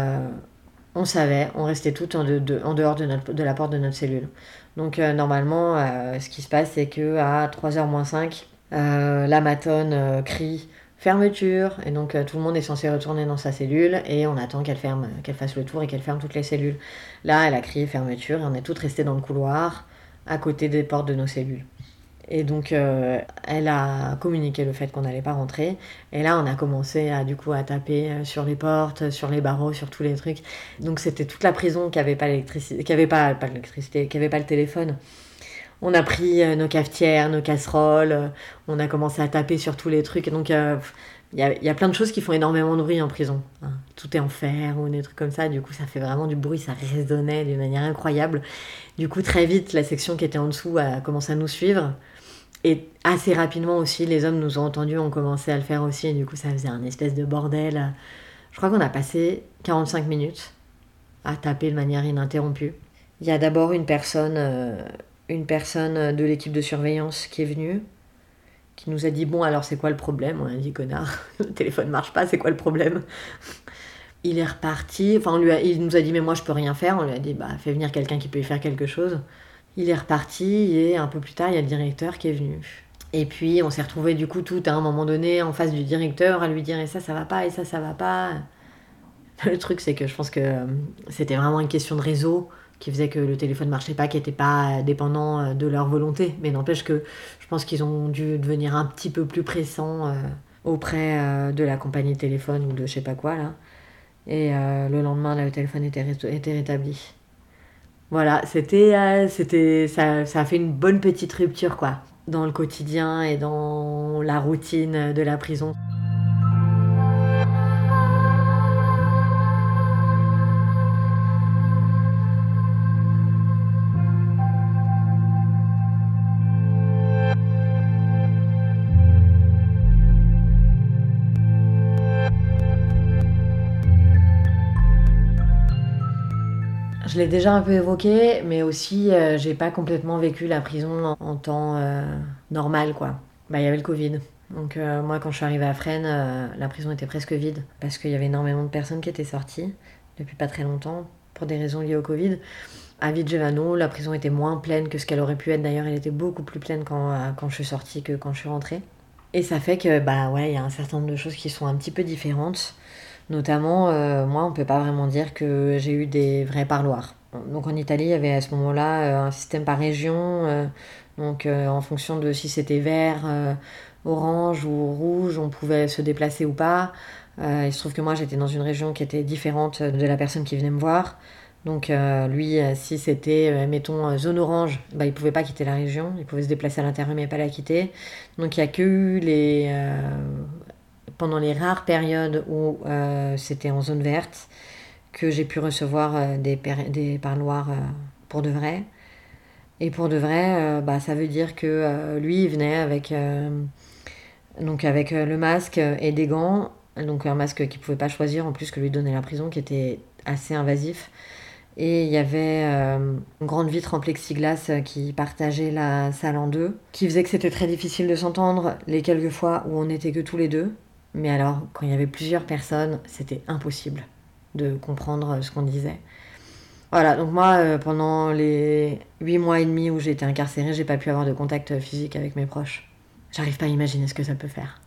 [SPEAKER 1] on savait, on restait toutes en dehors de la porte de notre cellule. Donc, normalement, ce qui se passe, c'est qu'à 3h moins 5, la matonne crie fermeture, et donc tout le monde est censé retourner dans sa cellule et on attend qu'elle fasse le tour et qu'elle ferme toutes les cellules. Là, elle a crié fermeture et on est toutes restées dans le couloir à côté des portes de nos cellules. Et donc elle a communiqué le fait qu'on n'allait pas rentrer, et là on a commencé à taper sur les portes, sur les barreaux, sur tous les trucs. Donc c'était toute la prison qui avait pas l'électricité, qui avait pas l'électricité, qui avait pas le téléphone. On a pris nos cafetières, nos casseroles, on a commencé à taper sur tous les trucs. Et donc, il y a plein de choses qui font énormément de bruit en prison. Hein. Tout est en fer ou des trucs comme ça. Du coup, ça fait vraiment du bruit, ça résonnait d'une manière incroyable. Du coup, très vite, la section qui était en dessous a commencé à nous suivre. Et assez rapidement aussi, les hommes nous ont entendus, ont commencé à le faire aussi. Et du coup, ça faisait un espèce de bordel. Je crois qu'on a passé 45 minutes à taper de manière ininterrompue. Il y a d'abord une personne de l'équipe de surveillance qui est venue, qui nous a dit, bon, alors c'est quoi le problème? On a dit, connard, le téléphone marche pas, c'est quoi le problème? Il est reparti, enfin il nous a dit, mais moi je peux rien faire. On lui a dit, bah fais venir quelqu'un qui peut y faire quelque chose. Il est reparti et un peu plus tard, il y a le directeur qui est venu. Et puis on s'est retrouvés du coup tout à un moment donné en face du directeur à lui dire, et ça va pas, et ça va pas. Le truc, c'est que je pense que c'était vraiment une question de réseau qui faisait que le téléphone marchait pas, qui n'était pas dépendant de leur volonté. Mais n'empêche que je pense qu'ils ont dû devenir un petit peu plus pressants auprès de la compagnie de téléphone ou de je sais pas quoi là. Et le lendemain, là, le téléphone était rétabli. Voilà, ça a fait une bonne petite rupture, quoi, dans le quotidien et dans la routine de la prison. Je l'ai déjà un peu évoqué, mais aussi j'ai pas complètement vécu la prison en temps normal, quoi. Bah, il y avait le Covid. Donc moi, quand je suis arrivée à Fresnes, la prison était presque vide parce qu'il y avait énormément de personnes qui étaient sorties depuis pas très longtemps pour des raisons liées au Covid. À Vigevano, la prison était moins pleine que ce qu'elle aurait pu être. D'ailleurs, elle était beaucoup plus pleine quand je suis sortie que quand je suis rentrée. Et ça fait que bah ouais, il y a un certain nombre de choses qui sont un petit peu différentes. Notamment, moi, on peut pas vraiment dire que j'ai eu des vrais parloirs. Donc en Italie, il y avait à ce moment-là un système par région. Donc en fonction de si c'était vert, orange ou rouge, on pouvait se déplacer ou pas. Il se trouve que moi, j'étais dans une région qui était différente de la personne qui venait me voir. Donc lui, si c'était, mettons, zone orange, bah, il pouvait pas quitter la région. Il pouvait se déplacer à l'intérieur, mais pas la quitter. Donc il y a que eu pendant les rares périodes où c'était en zone verte, que j'ai pu recevoir des parloirs pour de vrai. Et pour de vrai, ça veut dire que lui, il venait avec le masque et des gants, donc un masque qu'il pouvait pas choisir, en plus que lui donnait la prison, qui était assez invasif. Et il y avait une grande vitre en plexiglas qui partageait la salle en deux, qui faisait que c'était très difficile de s'entendre les quelques fois où on n'était que tous les deux. Mais alors, quand il y avait plusieurs personnes, c'était impossible de comprendre ce qu'on disait. Voilà, donc moi, pendant les 8 mois et demi où j'ai été incarcérée, j'ai pas pu avoir de contact physique avec mes proches. J'arrive pas à imaginer ce que ça peut faire.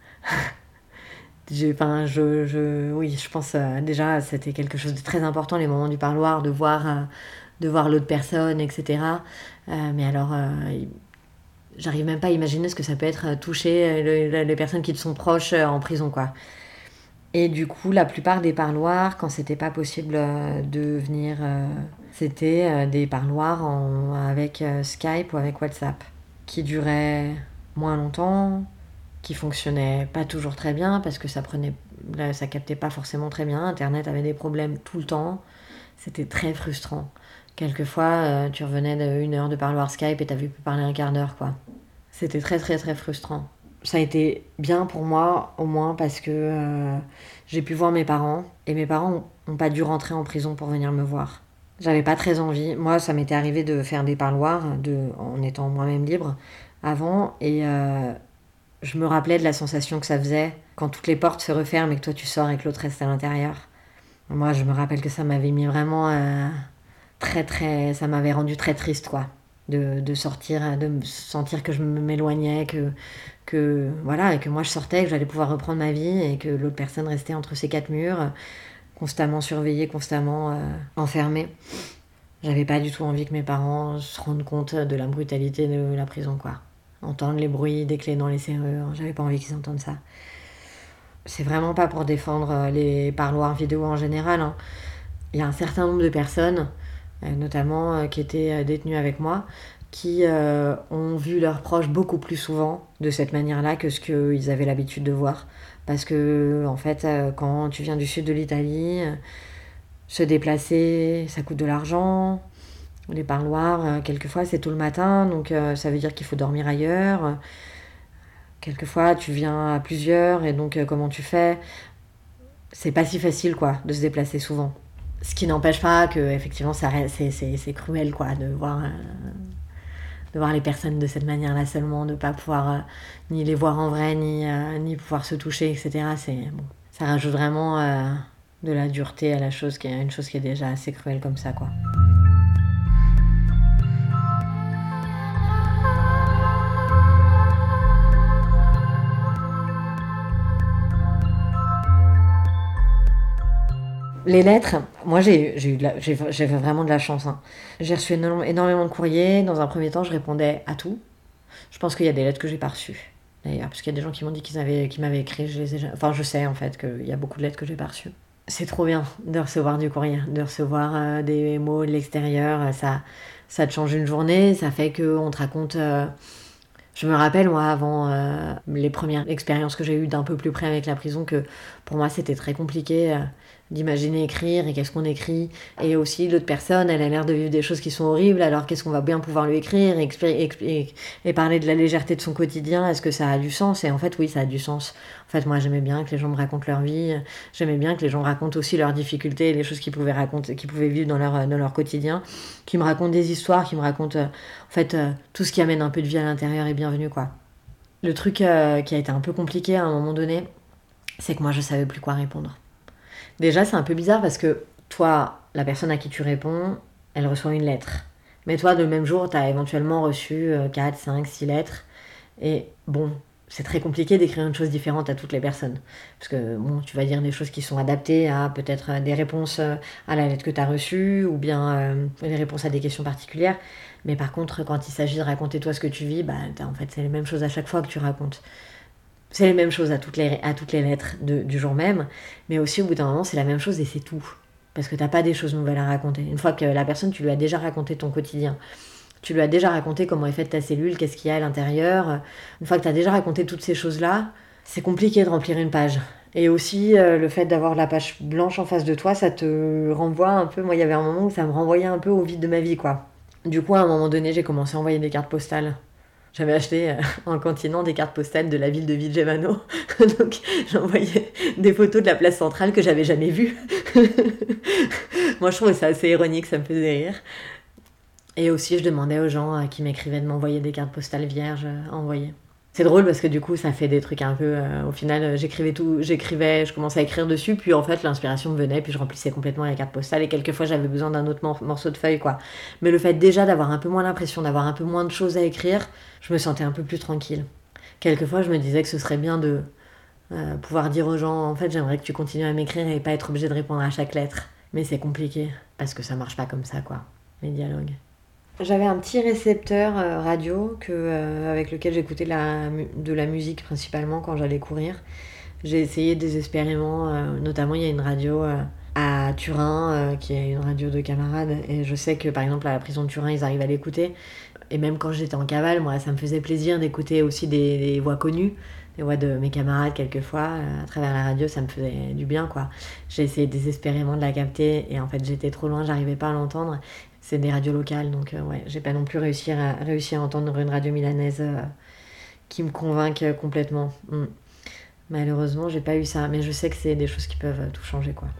[SPEAKER 1] Oui, je pense déjà c'était quelque chose de très important, les moments du parloir, de voir l'autre personne, etc. Mais alors, j'arrive même pas à imaginer ce que ça peut être toucher les personnes qui te sont proches en prison, quoi. Et du coup, la plupart des parloirs, quand c'était pas possible de venir, c'était des parloirs avec Skype ou avec WhatsApp, qui duraient moins longtemps, qui fonctionnaient pas toujours très bien parce que ça captait pas forcément très bien. Internet avait des problèmes tout le temps. C'était très frustrant. Quelquefois, tu revenais d'une heure de parloir Skype et t'avais pu parler un quart d'heure, quoi. C'était très très très frustrant. Ça a été bien pour moi, au moins parce que j'ai pu voir mes parents. Et mes parents n'ont pas dû rentrer en prison pour venir me voir. J'avais pas très envie. Moi, ça m'était arrivé de faire des parloirs en étant moi-même libre avant. Et je me rappelais de la sensation que ça faisait quand toutes les portes se referment et que toi tu sors et que l'autre reste à l'intérieur. Moi, je me rappelle que ça m'avait mis vraiment ça m'avait rendu très triste, quoi. De sortir, de me sentir que je m'éloignais, voilà, et que moi je sortais, que j'allais pouvoir reprendre ma vie et que l'autre personne restait entre ces quatre murs, constamment surveillée, constamment enfermée. J'avais pas du tout envie que mes parents se rendent compte de la brutalité de la prison, quoi. Entendre les bruits des clés dans les serrures, j'avais pas envie qu'ils entendent ça. C'est vraiment pas pour défendre les parloirs vidéo en général, hein. Il y a un certain nombre de personnes, notamment qui étaient détenues avec moi, qui ont vu leurs proches beaucoup plus souvent de cette manière-là que ce qu'ils avaient l'habitude de voir. Parce que, en fait, quand tu viens du sud de l'Italie, se déplacer, ça coûte de l'argent. Les parloirs, quelquefois, c'est tôt le matin, donc ça veut dire qu'il faut dormir ailleurs. Quelquefois, tu viens à plusieurs, et donc comment tu fais? C'est pas si facile, quoi, de se déplacer souvent. Ce qui n'empêche pas que, effectivement, c'est cruel, quoi, de voir les personnes de cette manière-là seulement, de pas pouvoir ni les voir en vrai, ni pouvoir se toucher, etc. Bon, ça rajoute vraiment de la dureté à la chose, qui est une chose qui est déjà assez cruelle comme ça, quoi. Les lettres, moi j'ai vraiment de la chance, hein. J'ai reçu énormément de courriers. Dans un premier temps, je répondais à tout. Je pense qu'il y a des lettres que j'ai pas reçues, d'ailleurs, parce qu'il y a des gens qui m'ont dit qu'ils m'avaient écrit. Enfin, je sais en fait qu'il y a beaucoup de lettres que j'ai pas reçues. C'est trop bien de recevoir du courrier, de recevoir des mots de l'extérieur. Ça te change une journée, ça fait qu'on te raconte. Je me rappelle, moi, avant les premières expériences que j'ai eues d'un peu plus près avec la prison, que pour moi c'était très compliqué d'imaginer écrire, et qu'est-ce qu'on écrit. Et aussi, l'autre personne, elle a l'air de vivre des choses qui sont horribles, alors qu'est-ce qu'on va bien pouvoir lui écrire et parler de la légèreté de son quotidien? Est-ce que ça a du sens? Et en fait, oui, ça a du sens. En fait, moi, j'aimais bien que les gens me racontent leur vie, j'aimais bien que les gens racontent aussi leurs difficultés, les choses qu'ils pouvaient vivre dans leur quotidien, qui me racontent des histoires, qui me racontent, tout ce qui amène un peu de vie à l'intérieur est bienvenu, quoi. Le truc qui a été un peu compliqué à un moment donné, c'est que moi, je savais plus quoi répondre. Déjà, c'est un peu bizarre parce que toi, la personne à qui tu réponds, elle reçoit une lettre. Mais toi, le même jour, tu as éventuellement reçu 4, 5, 6 lettres. Et bon, c'est très compliqué d'écrire une chose différente à toutes les personnes. Parce que bon, tu vas dire des choses qui sont adaptées à peut-être des réponses à la lettre que tu as reçue, ou bien des réponses à des questions particulières. Mais par contre, quand il s'agit de raconter toi ce que tu vis, en fait, c'est les mêmes choses à chaque fois que tu racontes. C'est les mêmes choses à toutes les lettres du jour même, mais aussi au bout d'un moment, c'est la même chose et c'est tout. Parce que t'as pas des choses nouvelles à raconter. Une fois que la personne, tu lui as déjà raconté ton quotidien, tu lui as déjà raconté comment est faite ta cellule, qu'est-ce qu'il y a à l'intérieur, une fois que t'as déjà raconté toutes ces choses-là, c'est compliqué de remplir une page. Et aussi, le fait d'avoir la page blanche en face de toi, ça te renvoie un peu... Moi, il y avait un moment où ça me renvoyait un peu au vide de ma vie, quoi. Du coup, à un moment donné, j'ai commencé à envoyer des cartes postales. J'avais acheté en continent des cartes postales de la ville de Vigevano. Donc j'envoyais des photos de la place centrale que j'avais jamais vues. Moi, je trouvais ça assez ironique, ça me faisait rire. Et aussi, je demandais aux gens qui m'écrivaient de m'envoyer des cartes postales vierges à envoyer. C'est drôle parce que du coup, ça fait des trucs un peu... au final, j'écrivais, je commençais à écrire dessus, puis en fait, l'inspiration me venait, puis je remplissais complètement les cartes postales, et quelquefois, j'avais besoin d'un autre morceau de feuille, quoi. Mais le fait déjà d'avoir un peu moins l'impression, d'avoir un peu moins de choses à écrire, je me sentais un peu plus tranquille. Quelquefois, je me disais que ce serait bien de pouvoir dire aux gens, en fait, j'aimerais que tu continues à m'écrire et pas être obligé de répondre à chaque lettre. Mais c'est compliqué, parce que ça marche pas comme ça, quoi, les dialogues. J'avais un petit récepteur radio avec lequel j'écoutais de la musique principalement quand j'allais courir. J'ai essayé désespérément, notamment il y a une radio à Turin qui est une radio de camarades, et je sais que par exemple à la prison de Turin ils arrivent à l'écouter. Et même quand j'étais en cavale, moi ça me faisait plaisir d'écouter aussi des voix connues, des voix de mes camarades quelquefois à travers la radio, ça me faisait du bien, quoi. J'ai essayé désespérément de la capter et en fait j'étais trop loin, j'arrivais pas à l'entendre. C'est des radios locales, donc ouais, j'ai pas non plus réussi à entendre une radio milanaise qui me convainque complètement. Malheureusement, j'ai pas eu ça, mais je sais que c'est des choses qui peuvent tout changer, quoi.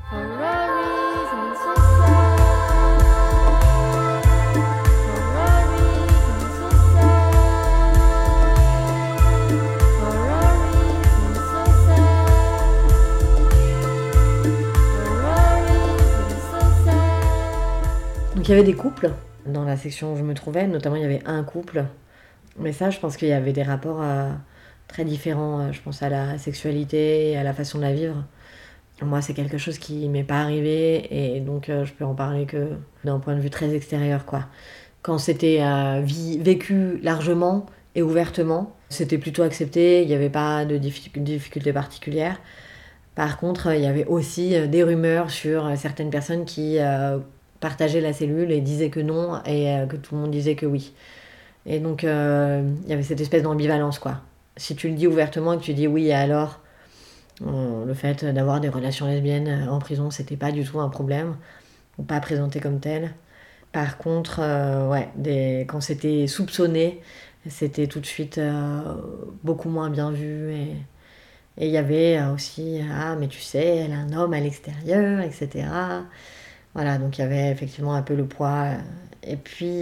[SPEAKER 1] Donc il y avait des couples dans la section où je me trouvais, notamment il y avait un couple. Mais ça, je pense qu'il y avait des rapports très différents, je pense à la sexualité et à la façon de la vivre. Moi, c'est quelque chose qui m'est pas arrivé et donc je peux en parler que d'un point de vue très extérieur, quoi. Quand c'était vécu largement et ouvertement, c'était plutôt accepté, il n'y avait pas de difficultés particulières. Par contre, il y avait aussi des rumeurs sur certaines personnes qui partageaient la cellule et disaient que non et que tout le monde disait que oui. Et donc, il y avait cette espèce d'ambivalence, quoi. Si tu le dis ouvertement et que tu dis oui, et alors, le fait d'avoir des relations lesbiennes en prison, c'était pas du tout un problème, ou pas présenté comme tel. Par contre, ouais, quand c'était soupçonné, c'était tout de suite beaucoup moins bien vu. Et il y avait aussi, ah, mais tu sais, elle a un homme à l'extérieur, etc. Voilà, donc il y avait effectivement un peu le poids. Et puis,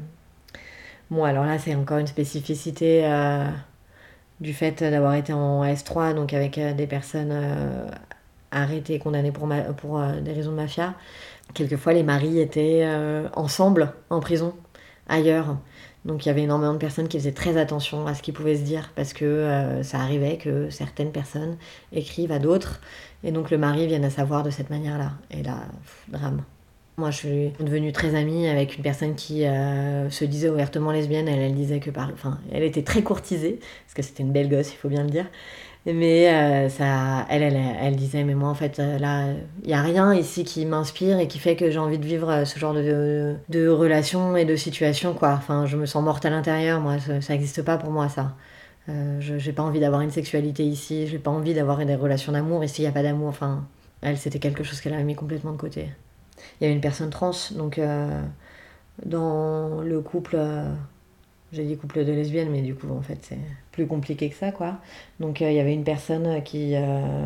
[SPEAKER 1] bon, alors là, c'est encore une spécificité du fait d'avoir été en S3, donc avec des personnes arrêtées, condamnées pour des raisons de mafia. Quelquefois, les maris étaient ensemble en prison, ailleurs. Donc il y avait énormément de personnes qui faisaient très attention à ce qu'ils pouvaient se dire, parce que ça arrivait que certaines personnes écrivent à d'autres, et donc le mari vienne à savoir de cette manière-là. Et là, drame. Moi, je suis devenue très amie avec une personne qui se disait ouvertement lesbienne. Elle disait que elle était très courtisée, parce que c'était une belle gosse, il faut bien le dire. Mais elle disait, mais moi en fait là, il n'y a rien ici qui m'inspire et qui fait que j'ai envie de vivre ce genre de relations et de situations, quoi. Enfin, je me sens morte à l'intérieur, moi, ça n'existe pas pour moi, ça. J'ai pas envie d'avoir une sexualité ici, j'ai pas envie d'avoir des relations d'amour ici, il n'y a pas d'amour. Enfin, elle, c'était quelque chose qu'elle avait mis complètement de côté. Il y avait une personne trans, donc dans le couple, j'ai dit couple de lesbiennes, mais du coup, en fait, c'est plus compliqué que ça, quoi. Donc, il y avait une personne qui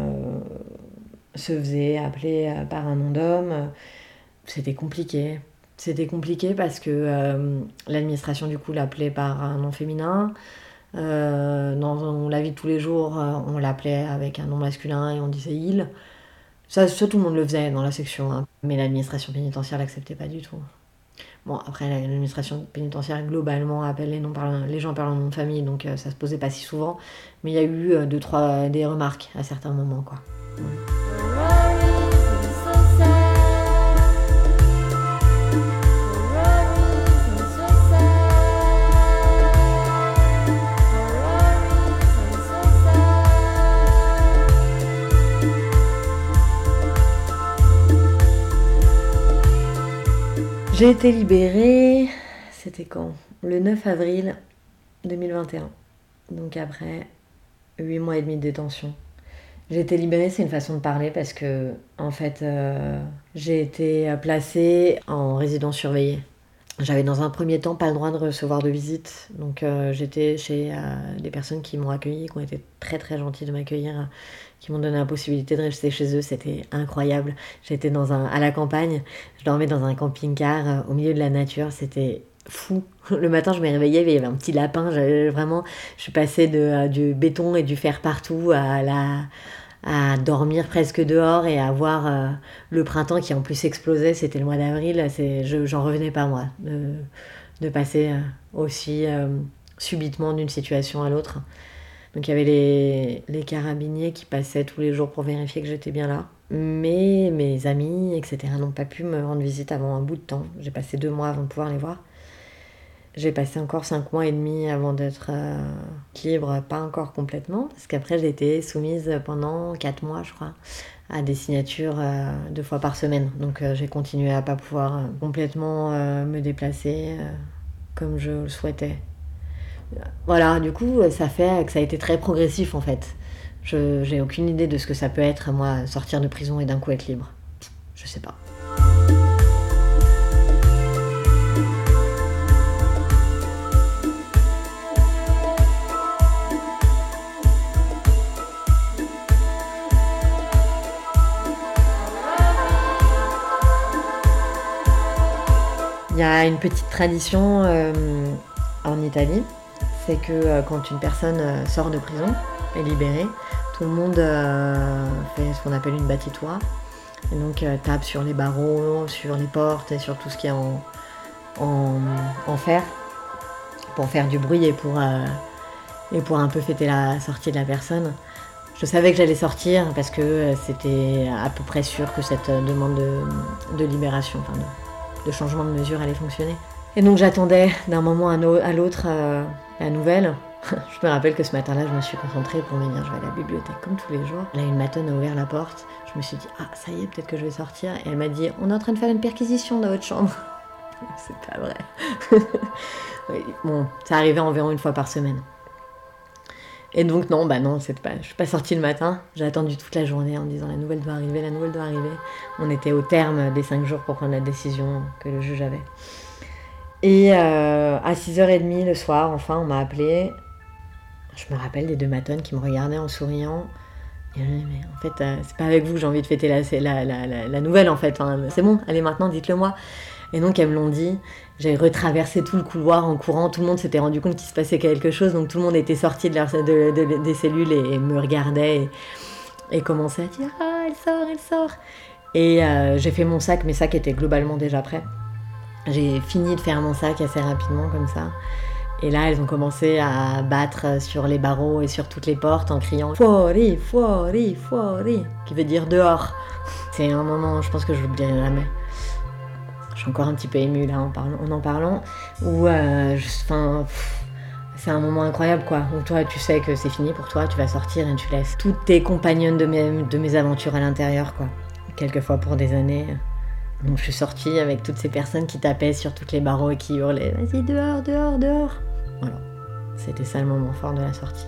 [SPEAKER 1] se faisait appeler par un nom d'homme. C'était compliqué. C'était compliqué parce que l'administration, du coup, l'appelait par un nom féminin. Dans la vie de tous les jours, on l'appelait avec un nom masculin et on disait « il ». Ça, tout le monde le faisait dans la section, hein. Mais l'administration pénitentiaire l'acceptait pas du tout. Bon, après, l'administration pénitentiaire, globalement, appelle les gens par leur nom de famille, donc ça se posait pas si souvent. Mais il y a eu des remarques à certains moments, quoi. J'ai été libérée, c'était quand ? Le 9 avril 2021. Donc après 8 mois et demi de détention. J'ai été libérée, c'est une façon de parler parce que, en fait, j'ai été placée en résidence surveillée. J'avais dans un premier temps pas le droit de recevoir de visite, donc j'étais chez des personnes qui m'ont accueilli, qui ont été très très gentilles de m'accueillir, qui m'ont donné la possibilité de rester chez eux, c'était incroyable. J'étais à la campagne, je dormais dans un camping-car au milieu de la nature, c'était fou. Le matin je me réveillais, il y avait un petit lapin, je suis passée du béton et du fer partout à dormir presque dehors et à voir le printemps qui en plus explosait, c'était le mois d'avril, j'en revenais pas moi, de passer aussi subitement d'une situation à l'autre. Donc il y avait les carabiniers qui passaient tous les jours pour vérifier que j'étais bien là. Mais mes amis, etc., n'ont pas pu me rendre visite avant un bout de temps. J'ai passé 2 mois avant de pouvoir les voir. J'ai passé encore 5 mois et demi avant d'être libre, pas encore complètement, parce qu'après j'ai été soumise pendant 4 mois, je crois, à des signatures 2 fois par semaine. Donc j'ai continué à pas pouvoir complètement me déplacer comme je le souhaitais. Voilà, du coup, ça fait que ça a été très progressif en fait. J'ai aucune idée de ce que ça peut être, moi, sortir de prison et d'un coup être libre. Je sais pas. Il y a une petite tradition en Italie, c'est que quand une personne sort de prison, est libérée, tout le monde fait ce qu'on appelle une battitura, et donc tape sur les barreaux, sur les portes et sur tout ce qui est en fer, pour faire du bruit et pour un peu fêter la sortie de la personne. Je savais que j'allais sortir parce que c'était à peu près sûr que cette demande de libération, enfin de changement de mesure allait fonctionner. Et donc j'attendais d'un moment à l'autre la nouvelle. Je me rappelle que ce matin-là, je me suis concentrée pour me dire je vais à la bibliothèque comme tous les jours. Là, une matonne a ouvert la porte. Je me suis dit ah ça y est, peut-être que je vais sortir. Et elle m'a dit on est en train de faire une perquisition dans votre chambre. C'est pas vrai. Oui, bon, ça arrivait environ une fois par semaine. Et donc non, je suis pas sortie le matin, j'ai attendu toute la journée en me disant la nouvelle doit arriver. On était au terme des 5 jours pour prendre la décision que le juge avait. Et à 6h30 le soir, enfin, on m'a appelée. Je me rappelle des 2 matonnes qui me regardaient en souriant. Et mais en fait, c'est pas avec vous que j'ai envie de fêter la nouvelle en fait. Hein. C'est bon, allez maintenant, dites-le moi. Et donc elles me l'ont dit. J'ai retraversé tout le couloir en courant. Tout le monde s'était rendu compte qu'il se passait quelque chose. Donc tout le monde était sorti des cellules et me regardait et commençait à dire « Ah, elle sort !» Et j'ai fait mon sac. Mes sacs étaient globalement déjà prêts. J'ai fini de faire mon sac assez rapidement comme ça. Et là, elles ont commencé à battre sur les barreaux et sur toutes les portes en criant « Fuori, fuori, fuori !» qui veut dire « dehors ». C'est un moment, je pense que je l'oublierai jamais. Je suis encore un petit peu émue là en parlant, où c'est un moment incroyable quoi, où toi tu sais que c'est fini pour toi, tu vas sortir et tu laisses toutes tes compagnonnes de mes aventures à l'intérieur quoi, quelquefois pour des années. Donc je suis sortie avec toutes ces personnes qui tapaient sur toutes les barreaux et qui hurlaient « Vas-y dehors, dehors, dehors !» Voilà, c'était ça le moment fort de la sortie.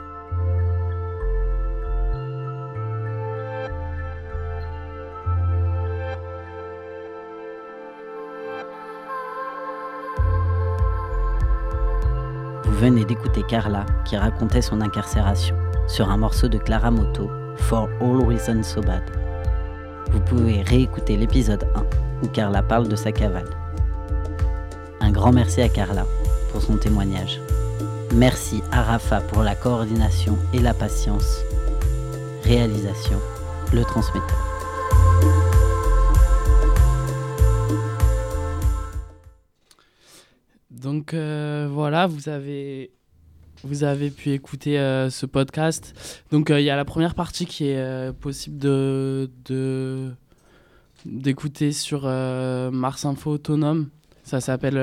[SPEAKER 2] Vous venez d'écouter Carla qui racontait son incarcération sur un morceau de Clara Moto, For All Reasons So Bad. Vous pouvez réécouter l'épisode 1 où Carla parle de sa cavale. Un grand merci à Carla pour son témoignage. Merci à Rafa pour la coordination et la patience. Réalisation, le transmetteur.
[SPEAKER 3] Donc voilà, vous avez pu écouter ce podcast. Donc il y a la première partie qui est possible d'écouter sur Mars Info Autonome. Ça s'appelle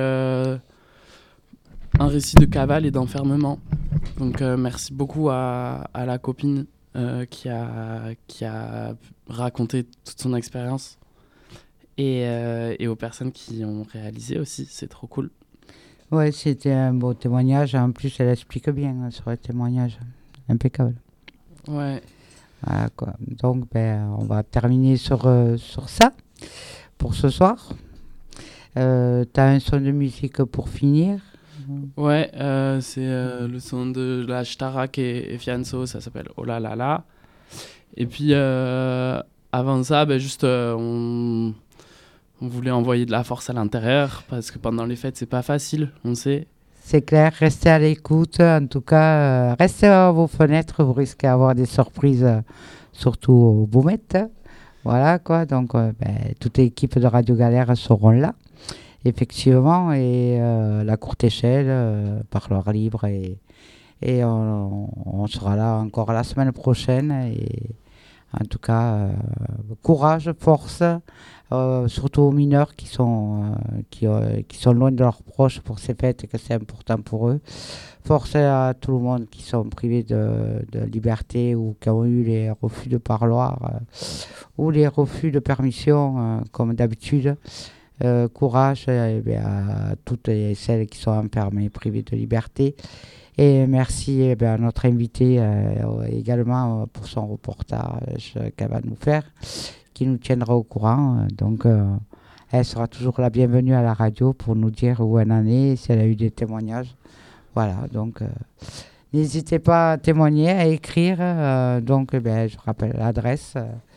[SPEAKER 3] Un récit de cavale et d'enfermement. Donc merci beaucoup à la copine qui a raconté toute son expérience et aux personnes qui ont réalisé aussi. C'est trop cool.
[SPEAKER 4] Ouais, c'était un beau témoignage. En plus, elle explique bien sur le témoignage. Impeccable.
[SPEAKER 3] Ouais.
[SPEAKER 4] Voilà, quoi. Donc, on va terminer sur ça pour ce soir. T'as un son de musique pour finir?
[SPEAKER 3] Ouais, c'est le son de la Starak et Fianso, ça s'appelle Oh là là là. Et puis avant ça, juste on voulait envoyer de la force à l'intérieur parce que pendant les fêtes, c'est pas facile, on sait.
[SPEAKER 4] C'est clair, restez à l'écoute. En tout cas, restez à vos fenêtres, vous risquez d'avoir des surprises, surtout au Boumette. Voilà quoi, donc toute l'équipe de Radio Galère seront là, effectivement, et la courte échelle parlera libre et on sera là encore la semaine prochaine. Et en tout cas, courage, force, surtout aux mineurs qui sont loin de leurs proches pour ces fêtes et que c'est important pour eux. Force à tout le monde qui sont privés de liberté ou qui ont eu les refus de parloir ou les refus de permission comme d'habitude. Courage à toutes celles qui sont enfermées, privées de liberté. Et merci à notre invité également pour son reportage qu'elle va nous faire, qui nous tiendra au courant. Donc, elle sera toujours la bienvenue à la radio pour nous dire où elle en est, si elle a eu des témoignages. Voilà, donc n'hésitez pas à témoigner, à écrire. Donc, je rappelle l'adresse.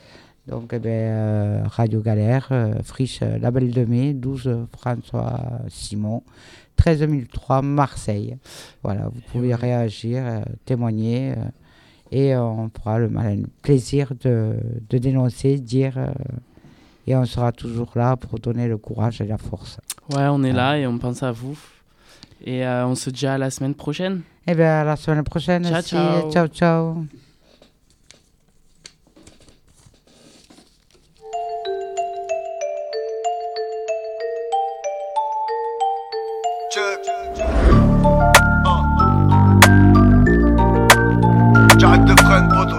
[SPEAKER 4] Radio Galère, Friche Label de Mai, 12 François Simon, 13 003 Marseille. Voilà, vous pouvez réagir, témoigner et on fera le plaisir de dénoncer, dire et on sera toujours là pour donner le courage et la force.
[SPEAKER 3] Ouais, on est là et on pense à vous. Et on se dit à la semaine prochaine.
[SPEAKER 4] À la semaine prochaine.
[SPEAKER 3] Ciao,
[SPEAKER 4] aussi.
[SPEAKER 3] ciao.
[SPEAKER 4] Ciao, ciao.
[SPEAKER 5] J'arrête de freine, poteau.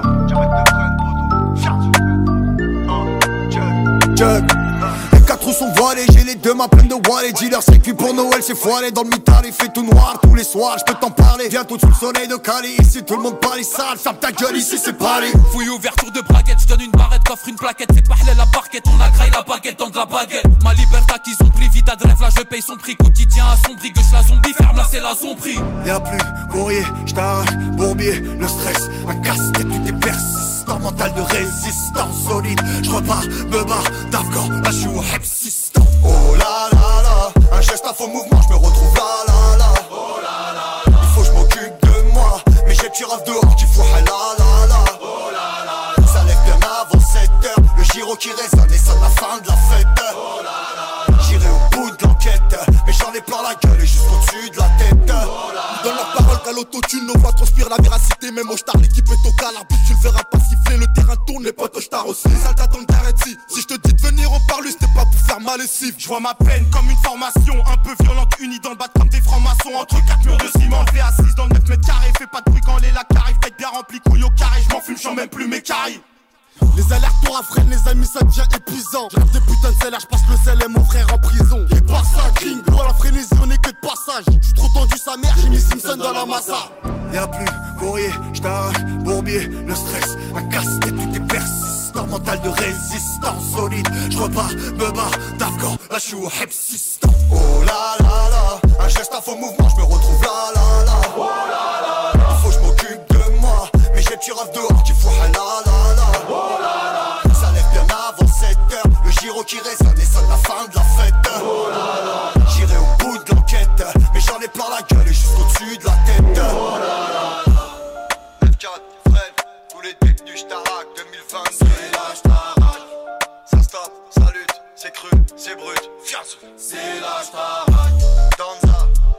[SPEAKER 5] Les 4 roues sont voilées, j'ai les deux mains pleines de wallets. Dealer c'est cuit pour Noël, c'est foiré. Dans le mitard, il fait tout noir tous les soirs, je peux t'en parler. Bientôt sous le soleil de Cali, ici tout le monde parle sale. Ferme ta gueule, ici c'est Paris.
[SPEAKER 6] Fouille ouverture de braquette, je donne une barrette, coffre une plaquette. C'est pas la parquette, on a graille la baguette dans de la baguette. Ma liberté qu'ils ont pris, vite de rêve, là je paye son prix. Quotidien assombri, gauche la zombie, ferme là c'est la zombie.
[SPEAKER 5] Y'a plus courrier, j't'arrache, bourbier, le stress, un casse-tête, tout est persistant. Mental de résistance solide, j'repars, me barre d'Afghan, là j'suis au hepsistan. Oh là là là, un geste à faux mouvement, j'me retrouve là là là. Oh là là là, il faut que j'm'occupe de moi, mais j'ai le tiraf dehors qui fout là là là. Oh là là, ça lève bien avant 7h, le gyro qui résonne et sonne la fin de la fête. Oh là là, j'irai au bout de l'enquête, mais j'en ai plein la gueule et jusqu'au-dessus de la tête. Oh là, donne leur parole qu'à l'autotune, nos voix transpirent la véracité, même au star, l'équipe est au cas, l'arbitre tu le verras pas siffler, le terrain tourne, les potes au star aussi. Ça t'attend carré si je te dis de venir on parle, c'était pas pour faire mal lessive. Je vois ma peine comme une formation, un peu violente, unie dans le bas comme des francs-maçons. Entre 4 murs de ciment, levé assise dans le 9 mètres carrés. Fais pas de bruit quand les lacs arrivent, faites bien rempli, couille au carré. Je m'en fume, j'en même plus mes caries. Les allers-retours à freine, les amis, ça devient épuisant. J'rêve des putains de salaire, j'passe le sel et mon frère en prison. Y'a pas ça, King, à la frénésie, on est que de passage. J'suis trop tendu sa mère, j'ai mis Simpson dans la massa. Y'a plus courrier, j't'arrache, bourbier, le stress, un casse-tête, tout est persistant. Mental de résistance solide, j'repars, me barre d'Afghan, là j'suis au hepsistan. Oh là là là, un geste à faux mouvement, j'me retrouve là là là. Oh là là là, faut que j'm'occupe de moi, mais j'ai le tiraf dehors qui fout là là là. Oh là là, ça lève bien avant 7h, le gyro qui résonne et sonne la fin de la fête. Oh là là, j'irai au bout de l'enquête, mais j'en ai plein la gueule et jusqu'au-dessus de la tête. Oh là là, 9-4, Fred, tous les détenus j't'arrache 2022. C'est là j't'arrache, ça stop, ça lutte, c'est cru, c'est brut, fiance. C'est là j't'arrache, Danza,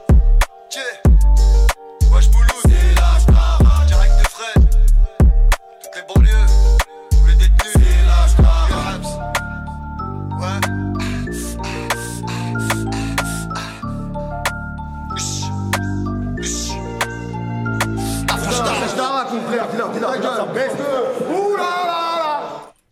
[SPEAKER 5] yeah, wesh Mouloud. C'est là j't'arrache, direct de Fred, toutes les banlieues, tous les détenus. C'est là j't'arrache, ouais. Je t'arrache, mon frère, dis-leur, baisse-le.